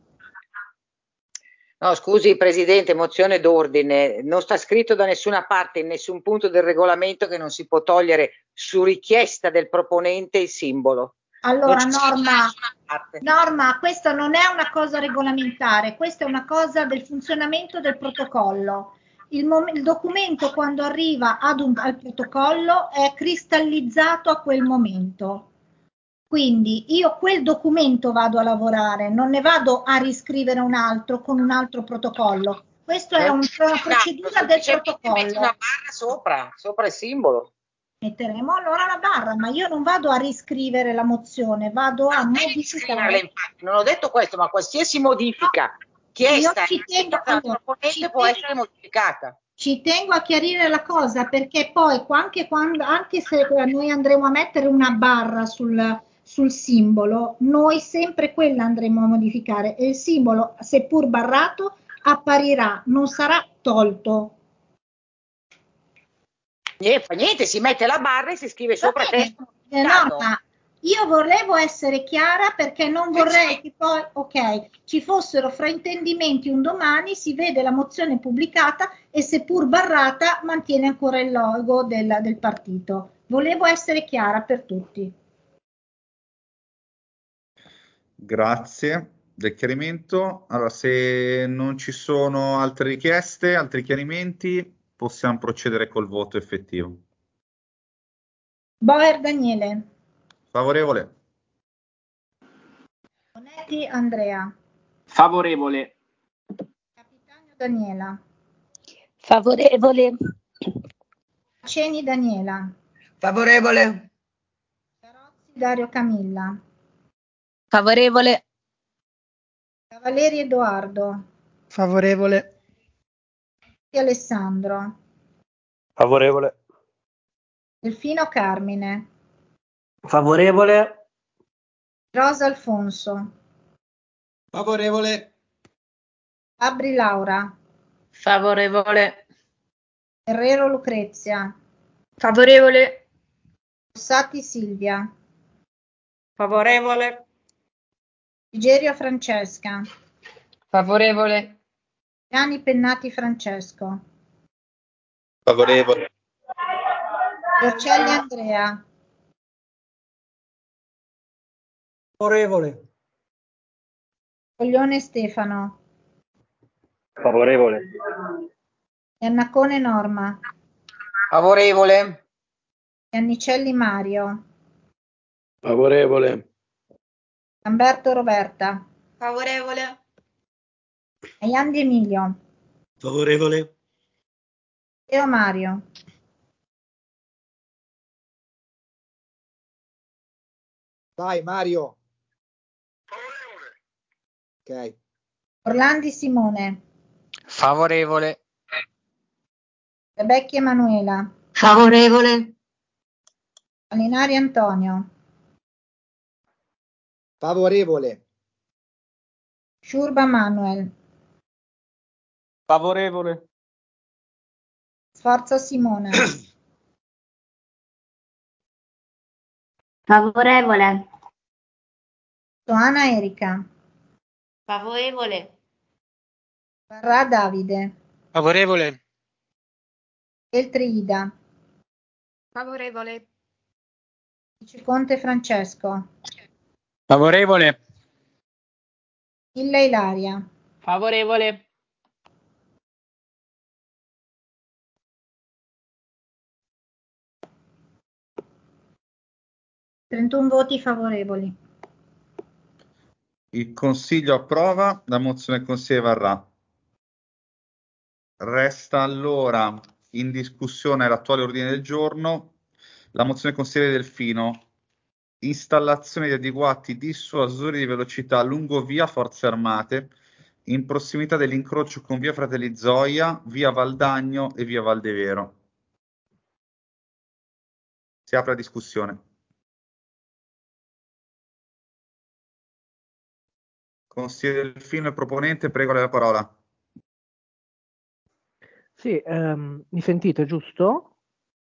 No, scusi Presidente, mozione d'ordine, non sta scritto da nessuna parte, in nessun punto del regolamento che non si può togliere su richiesta del proponente il simbolo. Allora, Non ci Norma, parte. Norma, questa non è una cosa regolamentare, questa è una cosa del funzionamento del protocollo. Il, mom- il documento quando arriva ad un- al protocollo è cristallizzato a quel momento. Quindi io quel documento vado a lavorare, non ne vado a riscrivere un altro con un altro protocollo. Questa è Non un- c'è una un altro, procedura del semplicemente metti protocollo. una barra sopra, sopra il simbolo. Metteremo allora la barra, ma io non vado a riscrivere la mozione, vado a Scriverla, modificare. infatti, non ho detto questo, ma qualsiasi modifica chiesta Io ci tengo, dal allora, proponente ci può tengo- essere modificata. Ci tengo a chiarire la cosa perché poi anche, quando, anche se noi andremo a mettere una barra sul, sul simbolo, noi sempre quella andremo a modificare e il simbolo, seppur barrato, apparirà, non sarà tolto. Niente, fa niente, si mette la barra e si scrive sopra testo Eh, modificato. no, ma io volevo essere chiara perché non vorrei che poi, ok, ci fossero fraintendimenti un domani, si vede la mozione pubblicata e seppur barrata mantiene ancora il logo del, del partito. Volevo essere chiara per tutti. Grazie del chiarimento. Allora, se non ci sono altre richieste, altri chiarimenti, possiamo procedere col voto effettivo. Boer Daniele. Favorevole. Bonetti Andrea. Favorevole. Daniela. Favorevole. Ceni Daniela. Favorevole. Dario Camilla. Favorevole. Cavalieri Edoardo. Favorevole. Alessandro. Favorevole. Delfino Carmine. Favorevole. Rosa Alfonso. Favorevole. Fabri Laura. Favorevole. Herrero Lucrezia. Favorevole. Rossati Silvia. Favorevole. Frigerio Francesca. Favorevole. Gianni Pennati Francesco. Favorevole. Torcelli Andrea. Favorevole. Coglione Stefano. Favorevole. Iannacone Norma. Favorevole. Iannicelli Mario. Favorevole. Lamberto Roberta. Favorevole. Aiandi Emilio. Favorevole. Teo Mario. Vai Mario. Ok. Orlandi Simone. Favorevole. Rebecchi Emanuela. Favorevole. Alinari Antonio. Favorevole. Sciurba Manuel. Favorevole. Sforza Simona. Favorevole. Toana Erika. Favorevole. Barra Davide. Favorevole. Eltrida. Favorevole. Viceconte Francesco. Favorevole. Illa Ilaria. Favorevole. trentuno voti favorevoli. Il Consiglio approva, la mozione del Consiglio varrà. Resta allora in discussione l'attuale ordine del giorno, la mozione del consigliere Delfino installazione di adeguati dissuasori di velocità lungo via Forze Armate, in prossimità dell'incrocio con via Fratelli Zoia, via Valdagno e via Valdevero. Si apre la discussione. Consigliere Delfino e proponente, prego la parola. Sì, ehm, mi sentite, giusto?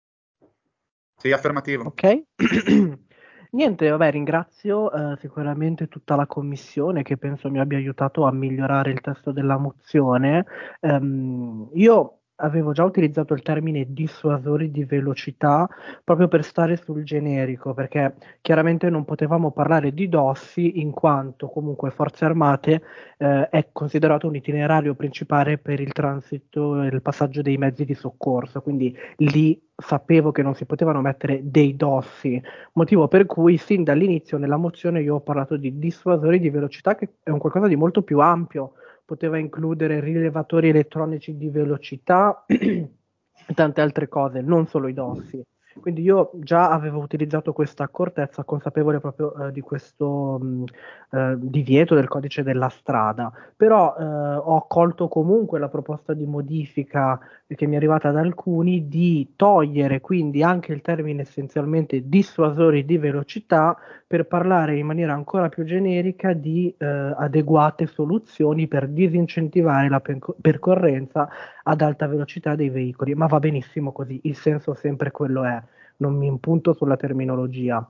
Sì, affermativo. Ok. Niente, vabbè, ringrazio eh, sicuramente tutta la commissione che penso mi abbia aiutato a migliorare il testo della mozione. Ehm, io avevo già utilizzato il termine dissuasori di velocità proprio per stare sul generico, perché chiaramente non potevamo parlare di dossi in quanto comunque Forze Armate eh, è considerato un itinerario principale per il transito e il passaggio dei mezzi di soccorso, quindi lì sapevo che non si potevano mettere dei dossi, motivo per cui sin dall'inizio nella mozione io ho parlato di dissuasori di velocità, che è un qualcosa di molto più ampio, poteva includere rilevatori elettronici di velocità e tante altre cose, non solo i dossi. Quindi io già avevo utilizzato questa accortezza, consapevole proprio eh, di questo mh, eh, divieto del codice della strada, però eh, ho accolto comunque la proposta di modifica che mi è arrivata da alcuni di togliere quindi anche il termine essenzialmente dissuasori di velocità per parlare in maniera ancora più generica di eh, adeguate soluzioni per disincentivare la perco- percorrenza ad alta velocità dei veicoli, ma va benissimo così, il senso sempre quello è, non mi impunto sulla terminologia.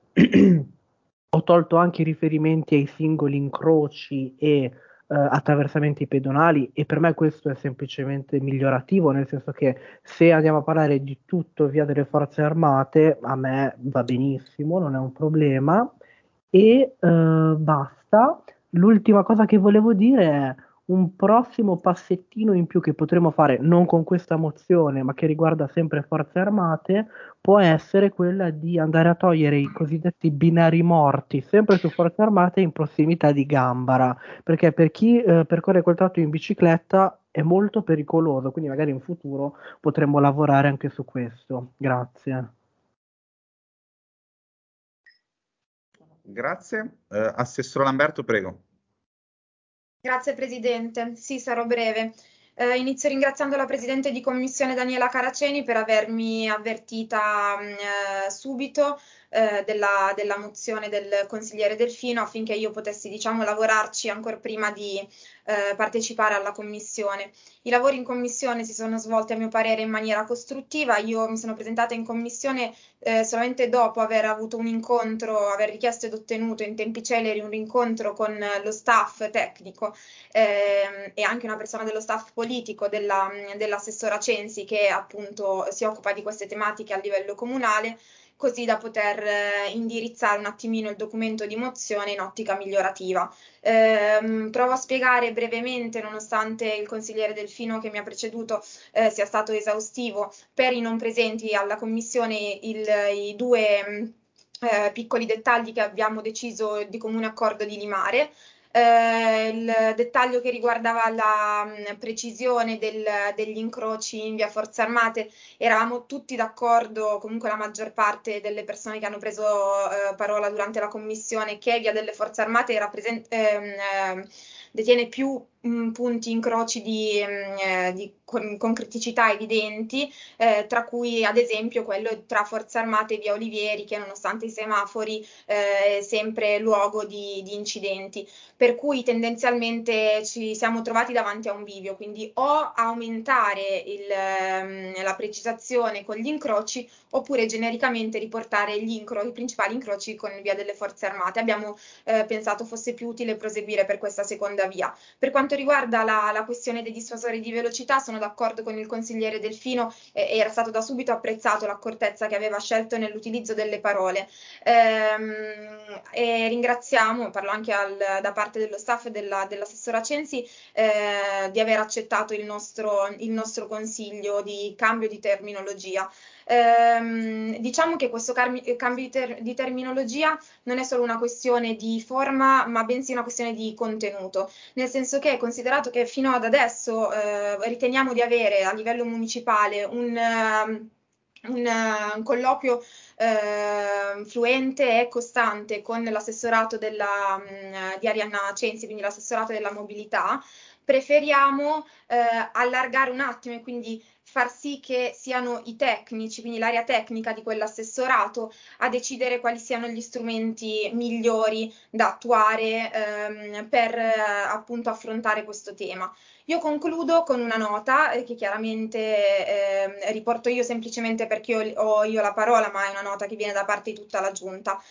Ho tolto anche i riferimenti ai singoli incroci e eh, attraversamenti pedonali e per me questo è semplicemente migliorativo, nel senso che se andiamo a parlare di tutto via delle forze armate, a me va benissimo, non è un problema. E eh, basta. L'ultima cosa che volevo dire è un prossimo passettino in più che potremo fare, non con questa mozione, ma che riguarda sempre Forze Armate, può essere quella di andare a togliere i cosiddetti binari morti, sempre su Forze Armate in prossimità di Gambara, perché per chi eh, percorre quel tratto in bicicletta è molto pericoloso, quindi magari in futuro potremmo lavorare anche su questo. Grazie. Grazie. Eh, Assessore Lamberto, prego. Grazie Presidente, sì, sarò breve. Eh, inizio ringraziando la Presidente di Commissione Daniela Caraceni per avermi avvertita mh, eh, subito eh, della, della mozione del consigliere Delfino affinché io potessi, diciamo, lavorarci ancora prima di eh, partecipare alla Commissione. I lavori in Commissione si sono svolti a mio parere in maniera costruttiva, io mi sono presentata in Commissione eh, solamente dopo aver avuto un incontro, aver richiesto ed ottenuto in tempi celeri un incontro con lo staff tecnico ehm, e anche una persona dello staff politico della, dell'assessora Censi che appunto si occupa di queste tematiche a livello comunale, così da poter eh, indirizzare un attimino il documento di mozione in ottica migliorativa. Eh, provo a spiegare brevemente, nonostante il consigliere Delfino che mi ha preceduto eh, sia stato esaustivo, per i non presenti alla commissione il, i due eh, piccoli dettagli che abbiamo deciso di comune accordo di limare. Eh, il dettaglio che riguardava la mh, precisione del, degli incroci in via Forze Armate, eravamo tutti d'accordo, comunque la maggior parte delle persone che hanno preso eh, parola durante la commissione, che via delle Forze Armate rappresent- ehm, eh, detiene più mh, punti incroci di, mh, eh, di con- concreticità evidenti, eh, tra cui ad esempio quello tra Forze Armate e via Olivieri, che nonostante i semafori eh, è sempre luogo di, di incidenti. Per cui tendenzialmente ci siamo trovati davanti a un bivio, quindi o aumentare il, ehm, la precisazione con gli incroci oppure genericamente riportare gli incro- i principali incroci con via delle Forze Armate. Abbiamo eh, pensato fosse più utile proseguire per questa seconda via. Per quanto riguarda la, la questione dei dissuasori di velocità, sono d'accordo con il consigliere Delfino, eh, era stato da subito apprezzato l'accortezza che aveva scelto nell'utilizzo delle parole. Ehm, e ringraziamo, parlo anche al, da parte dello staff della, dell'assessora Censi, eh, di aver accettato il nostro, il nostro consiglio di cambio di terminologia. Ehm, diciamo che questo carmi- cambio di, ter- di terminologia non è solo una questione di forma, ma bensì una questione di contenuto, nel senso che, considerato che fino ad adesso eh, riteniamo di avere a livello municipale un... Uh, un, un colloquio eh, fluente e costante con l'assessorato della, mh, di Arianna Censi, quindi l'assessorato della mobilità, preferiamo eh, allargare un attimo e quindi far sì che siano i tecnici, quindi l'area tecnica di quell'assessorato, a decidere quali siano gli strumenti migliori da attuare ehm, per eh, appunto affrontare questo tema. Io concludo con una nota eh, che chiaramente eh, riporto io semplicemente perché ho, ho io la parola, ma è una nota che viene da parte di tutta la Giunta.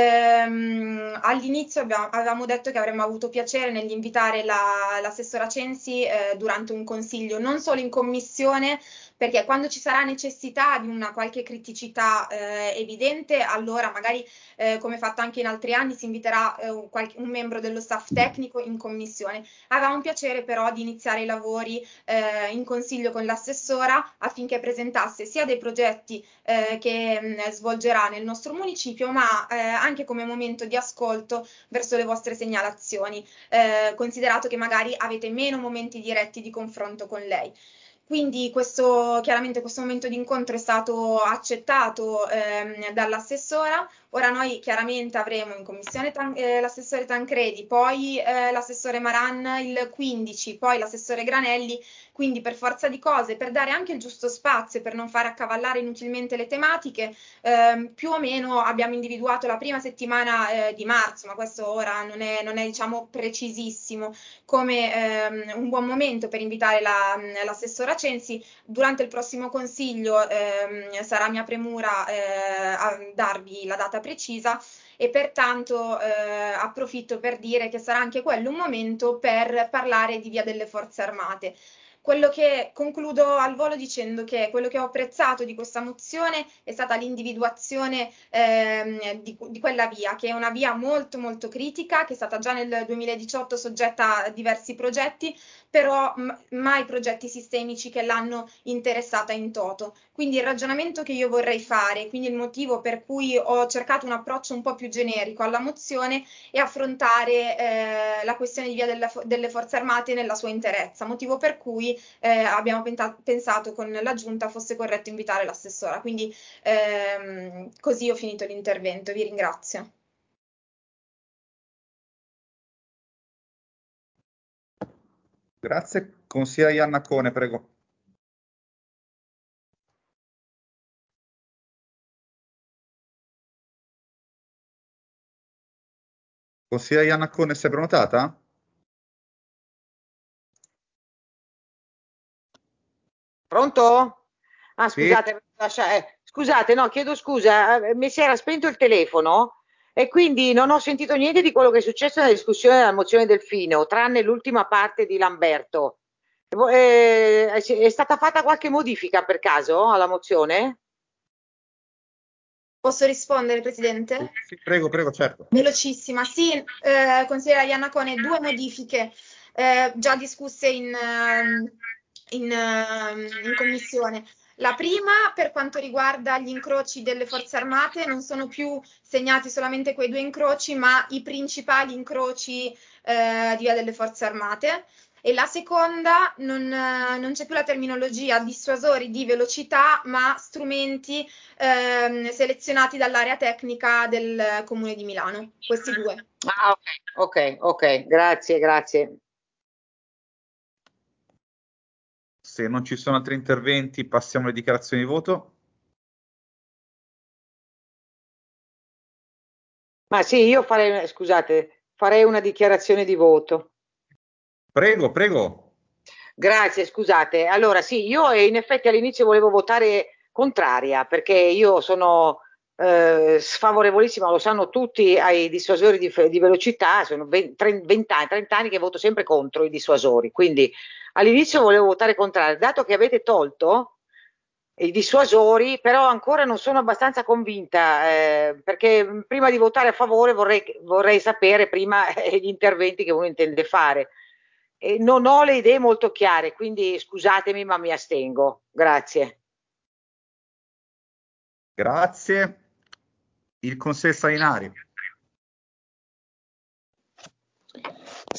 Ehm, all'inizio abbiamo, avevamo detto che avremmo avuto piacere nell'invitare la, l'assessora Censi eh, durante un consiglio, non solo in commissione, perché quando ci sarà necessità di una qualche criticità eh, evidente, allora magari eh, come fatto anche in altri anni si inviterà eh, un, qualche, un membro dello staff tecnico in commissione. Avevamo piacere però di iniziare i lavori eh, in consiglio con l'assessora affinché presentasse sia dei progetti eh, che mh, svolgerà nel nostro municipio, ma eh, anche come momento di ascolto verso le vostre segnalazioni, eh, considerato che magari avete meno momenti diretti di confronto con lei. Quindi questo, chiaramente questo momento di incontro è stato accettato ehm, dall'assessora. Ora noi chiaramente avremo in commissione Tan- eh, l'assessore Tancredi, poi eh, l'assessore Maran il quindici, poi l'assessore Granelli, quindi per forza di cose, per dare anche il giusto spazio, per non far accavallare inutilmente le tematiche, ehm, più o meno abbiamo individuato la prima settimana eh, di marzo, ma questo ora non è, non è diciamo precisissimo, come ehm, un buon momento per invitare la, l'assessora Censi. Durante il prossimo consiglio ehm, sarà mia premura eh, a darvi la data precisa e pertanto eh, approfitto per dire che sarà anche quello un momento per parlare di Via delle Forze Armate. Quello che concludo al volo dicendo che quello che ho apprezzato di questa mozione è stata l'individuazione ehm, di, di quella via, che è una via molto molto critica, che è stata già nel duemiladiciotto soggetta a diversi progetti, però m- mai progetti sistemici che l'hanno interessata in toto. Quindi il ragionamento che io vorrei fare, quindi il motivo per cui ho cercato un approccio un po' più generico alla mozione, è affrontare eh, la questione di via della, delle Forze Armate nella sua interezza, motivo per cui eh, abbiamo penta- pensato con la Giunta fosse corretto invitare l'assessora. Quindi ehm, così ho finito l'intervento, vi ringrazio. Grazie. Consigliere Iannacone, prego. Consigliere Iannacone, sei prenotata? Pronto? Ah, Sì. scusate, lascia- eh, scusate, no, chiedo scusa, eh, mi si era spento il telefono e quindi non ho sentito niente di quello che è successo nella discussione della mozione Delfino, tranne l'ultima parte di Lamberto. Eh, è, è stata fatta qualche modifica per caso alla mozione? Posso rispondere, Presidente? Sì, prego, prego, certo. Velocissima, sì, eh, consigliera Iannacone, due modifiche eh, già discusse in, ehm, in, ehm, in commissione. La prima, per quanto riguarda gli incroci delle Forze Armate, non sono più segnati solamente quei due incroci, ma i principali incroci eh, di via delle Forze Armate. E la seconda, non, eh, non c'è più la terminologia dissuasori di velocità, ma strumenti ehm, selezionati dall'area tecnica del Comune di Milano. Questi due. Ah, ok, ok, ok, grazie, grazie. Se non ci sono altri interventi, passiamo alle dichiarazioni di voto. Ma sì, io farei, scusate, farei una dichiarazione di voto. Prego, prego. Grazie, scusate. Allora, sì, io eh, in effetti all'inizio volevo votare contraria perché io sono eh, sfavorevolissima, lo sanno tutti, ai dissuasori di, di velocità. Sono venti anni, trenta anni che voto sempre contro i dissuasori. Quindi all'inizio volevo votare contraria. Dato che avete tolto i dissuasori, però ancora non sono abbastanza convinta eh, perché prima di votare a favore vorrei, vorrei sapere prima eh, gli interventi che uno intende fare. E non ho le idee molto chiare, quindi scusatemi, ma mi astengo. Grazie.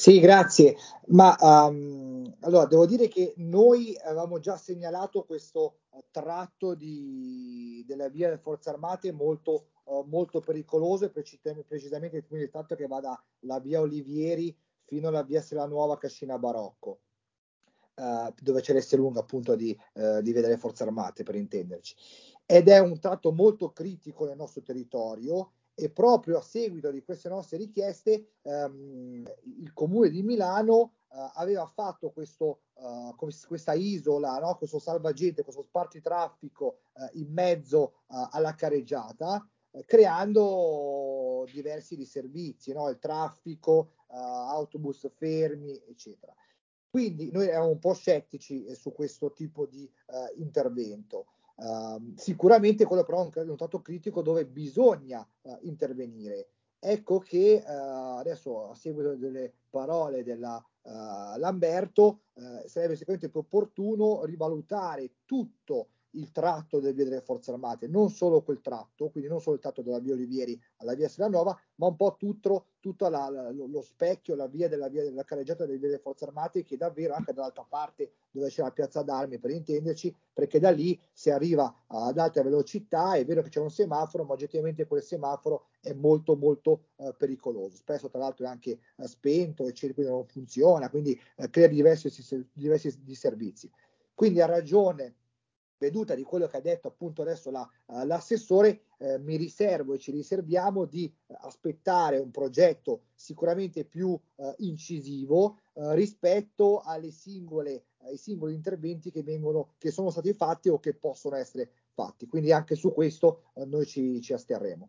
Sì, grazie. Ma um, allora devo dire che noi avevamo già segnalato questo uh, tratto di, della via delle Forze Armate molto, uh, molto pericoloso, e precis- precisamente quindi il fatto che vada la via Olivieri fino alla via Sela Nuova Cascina Barocco, uh, dove c'è l'Esselunga appunto di, uh, di via delle Forze Armate, per intenderci. Ed è un tratto molto critico nel nostro territorio, e proprio a seguito di queste nostre richieste ehm, il Comune di Milano eh, aveva fatto questo, eh, questa isola, no? Questo salvagente, questo spartitraffico eh, in mezzo eh, alla carreggiata, eh, creando diversi disservizi, no? Il traffico, eh, autobus fermi, eccetera. Quindi noi eravamo un po' scettici eh, su questo tipo di eh, intervento. Uh, sicuramente quello però è un, un tratto critico dove bisogna uh, intervenire. Ecco che uh, adesso, a seguito delle parole della uh, Lamberto, uh, sarebbe sicuramente più opportuno rivalutare tutto il tratto delle vie delle Forze Armate, non solo quel tratto, quindi non solo il tratto della via Olivieri alla via Selanova, ma un po' tutto, tutto la, la, lo specchio, la via della via della carreggiata delle vie delle Forze Armate, che davvero anche dall'altra parte dove c'è la piazza d'armi, per intenderci, perché da lì si arriva ad alta velocità. È vero che c'è un semaforo, ma oggettivamente quel semaforo è molto molto eh, pericoloso, spesso tra l'altro è anche eh, spento, eccetera, quindi non funziona, quindi eh, crea diversi, diversi disservizi. Quindi ha ragione, veduta di quello che ha detto appunto adesso la, uh, l'assessore, eh, mi riservo e ci riserviamo di uh, aspettare un progetto sicuramente più uh, incisivo uh, rispetto alle singole, ai singoli interventi che vengono, che sono stati fatti o che possono essere fatti. Quindi anche su questo uh, noi ci, ci asterremo.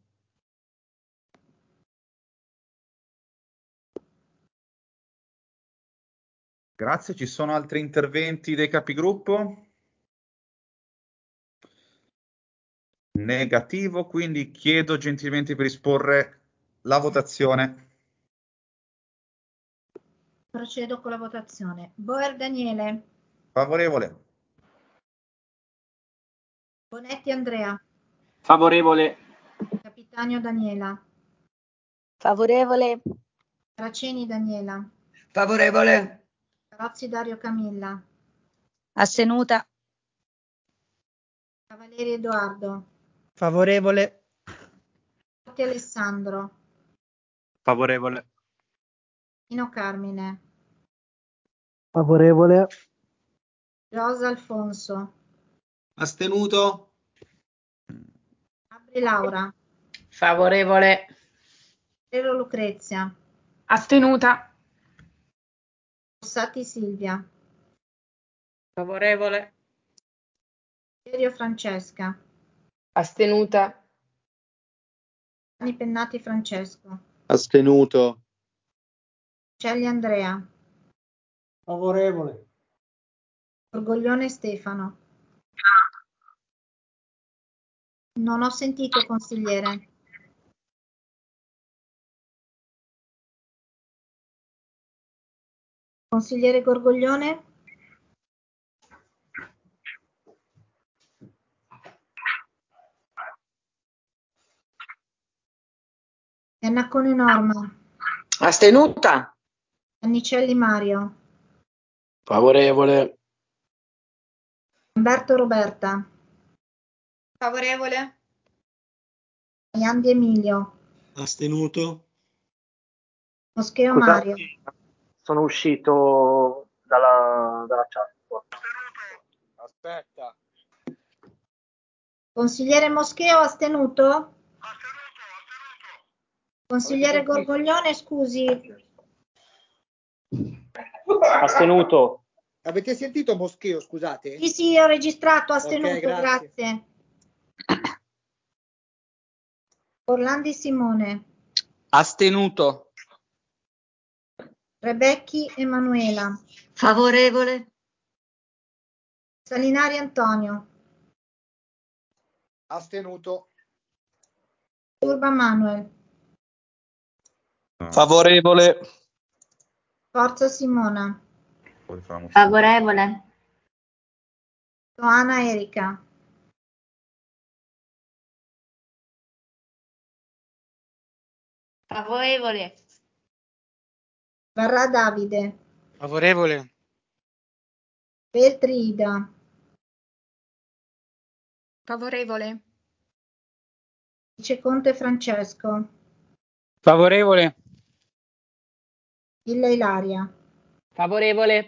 Grazie. Ci sono altri interventi dei capigruppo? Negativo, quindi chiedo gentilmente per disporre la votazione. Procedo con la votazione. Boer Daniele. Favorevole. Bonetti Andrea. Favorevole. Capitanio Daniela. Favorevole. Raceni Daniela. Favorevole. Rozzi Dario Camilla. Astenuta. Cavalieri Edoardo. Favorevole. Forti Alessandro. Favorevole. Nino Carmine. Favorevole. Rosa Alfonso. Astenuto. Abri Laura. Favorevole. Ferro Lucrezia. Astenuta. Fossati Silvia. Favorevole. Serio Francesca. Astenuta. Anni Pennati Francesco. Astenuto. Celli Andrea. Favorevole. Orgoglione Stefano. Non ho sentito, consigliere. Consigliere Gorgoglione? Iannaccone Norma. Astenuta. Annicelli Mario. Favorevole. Umberto Roberta. Favorevole. Iandi Emilio. Astenuto. Moscheo Scusa, Mario. sono uscito dalla, dalla chat. Aspetta. Consigliere Moscheo astenuto? Consigliere Gorgoglione, scusi. Astenuto. Avete sentito Moscheo, scusate? Sì, sì, ho registrato astenuto, Ok, grazie. grazie. Orlandi Simone. Astenuto. Rebecchi Emanuela. Favorevole. Salinari Antonio. Astenuto. Turba Manuel. Favorevole. Forza Simona. Favorevole. Joana Erika. Favorevole. Varrà Davide. Favorevole. Feltri Ida. Favorevole. Viceconte Francesco. Favorevole. Villa Ilaria. Favorevole.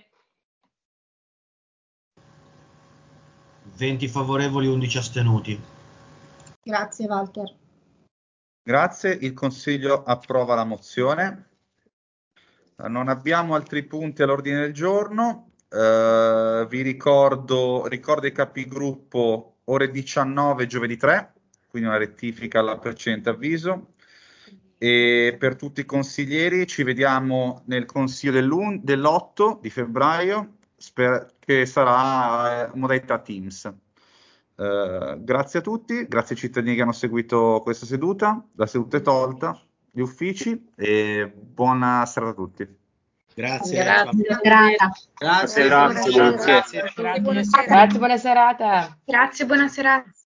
venti favorevoli, undici astenuti. Grazie Walter. Grazie, il Consiglio approva la mozione. Non abbiamo altri punti all'ordine del giorno. Eh, vi ricordo, ricordo i capigruppo ore diciannove giovedì tre, quindi una rettifica al precedente avviso. E per tutti i consiglieri ci vediamo nel Consiglio dell'otto di febbraio, sper- che sarà eh, modalità Teams. Eh, grazie a tutti, grazie ai cittadini che hanno seguito questa seduta. La seduta è tolta, gli uffici, e buona serata a tutti. Grazie. Grazie. Grata. Grazie. Grazie, Grazie. buona serata. Grazie. Buona Grazie, serata. buona serata. Grazie, buona serata.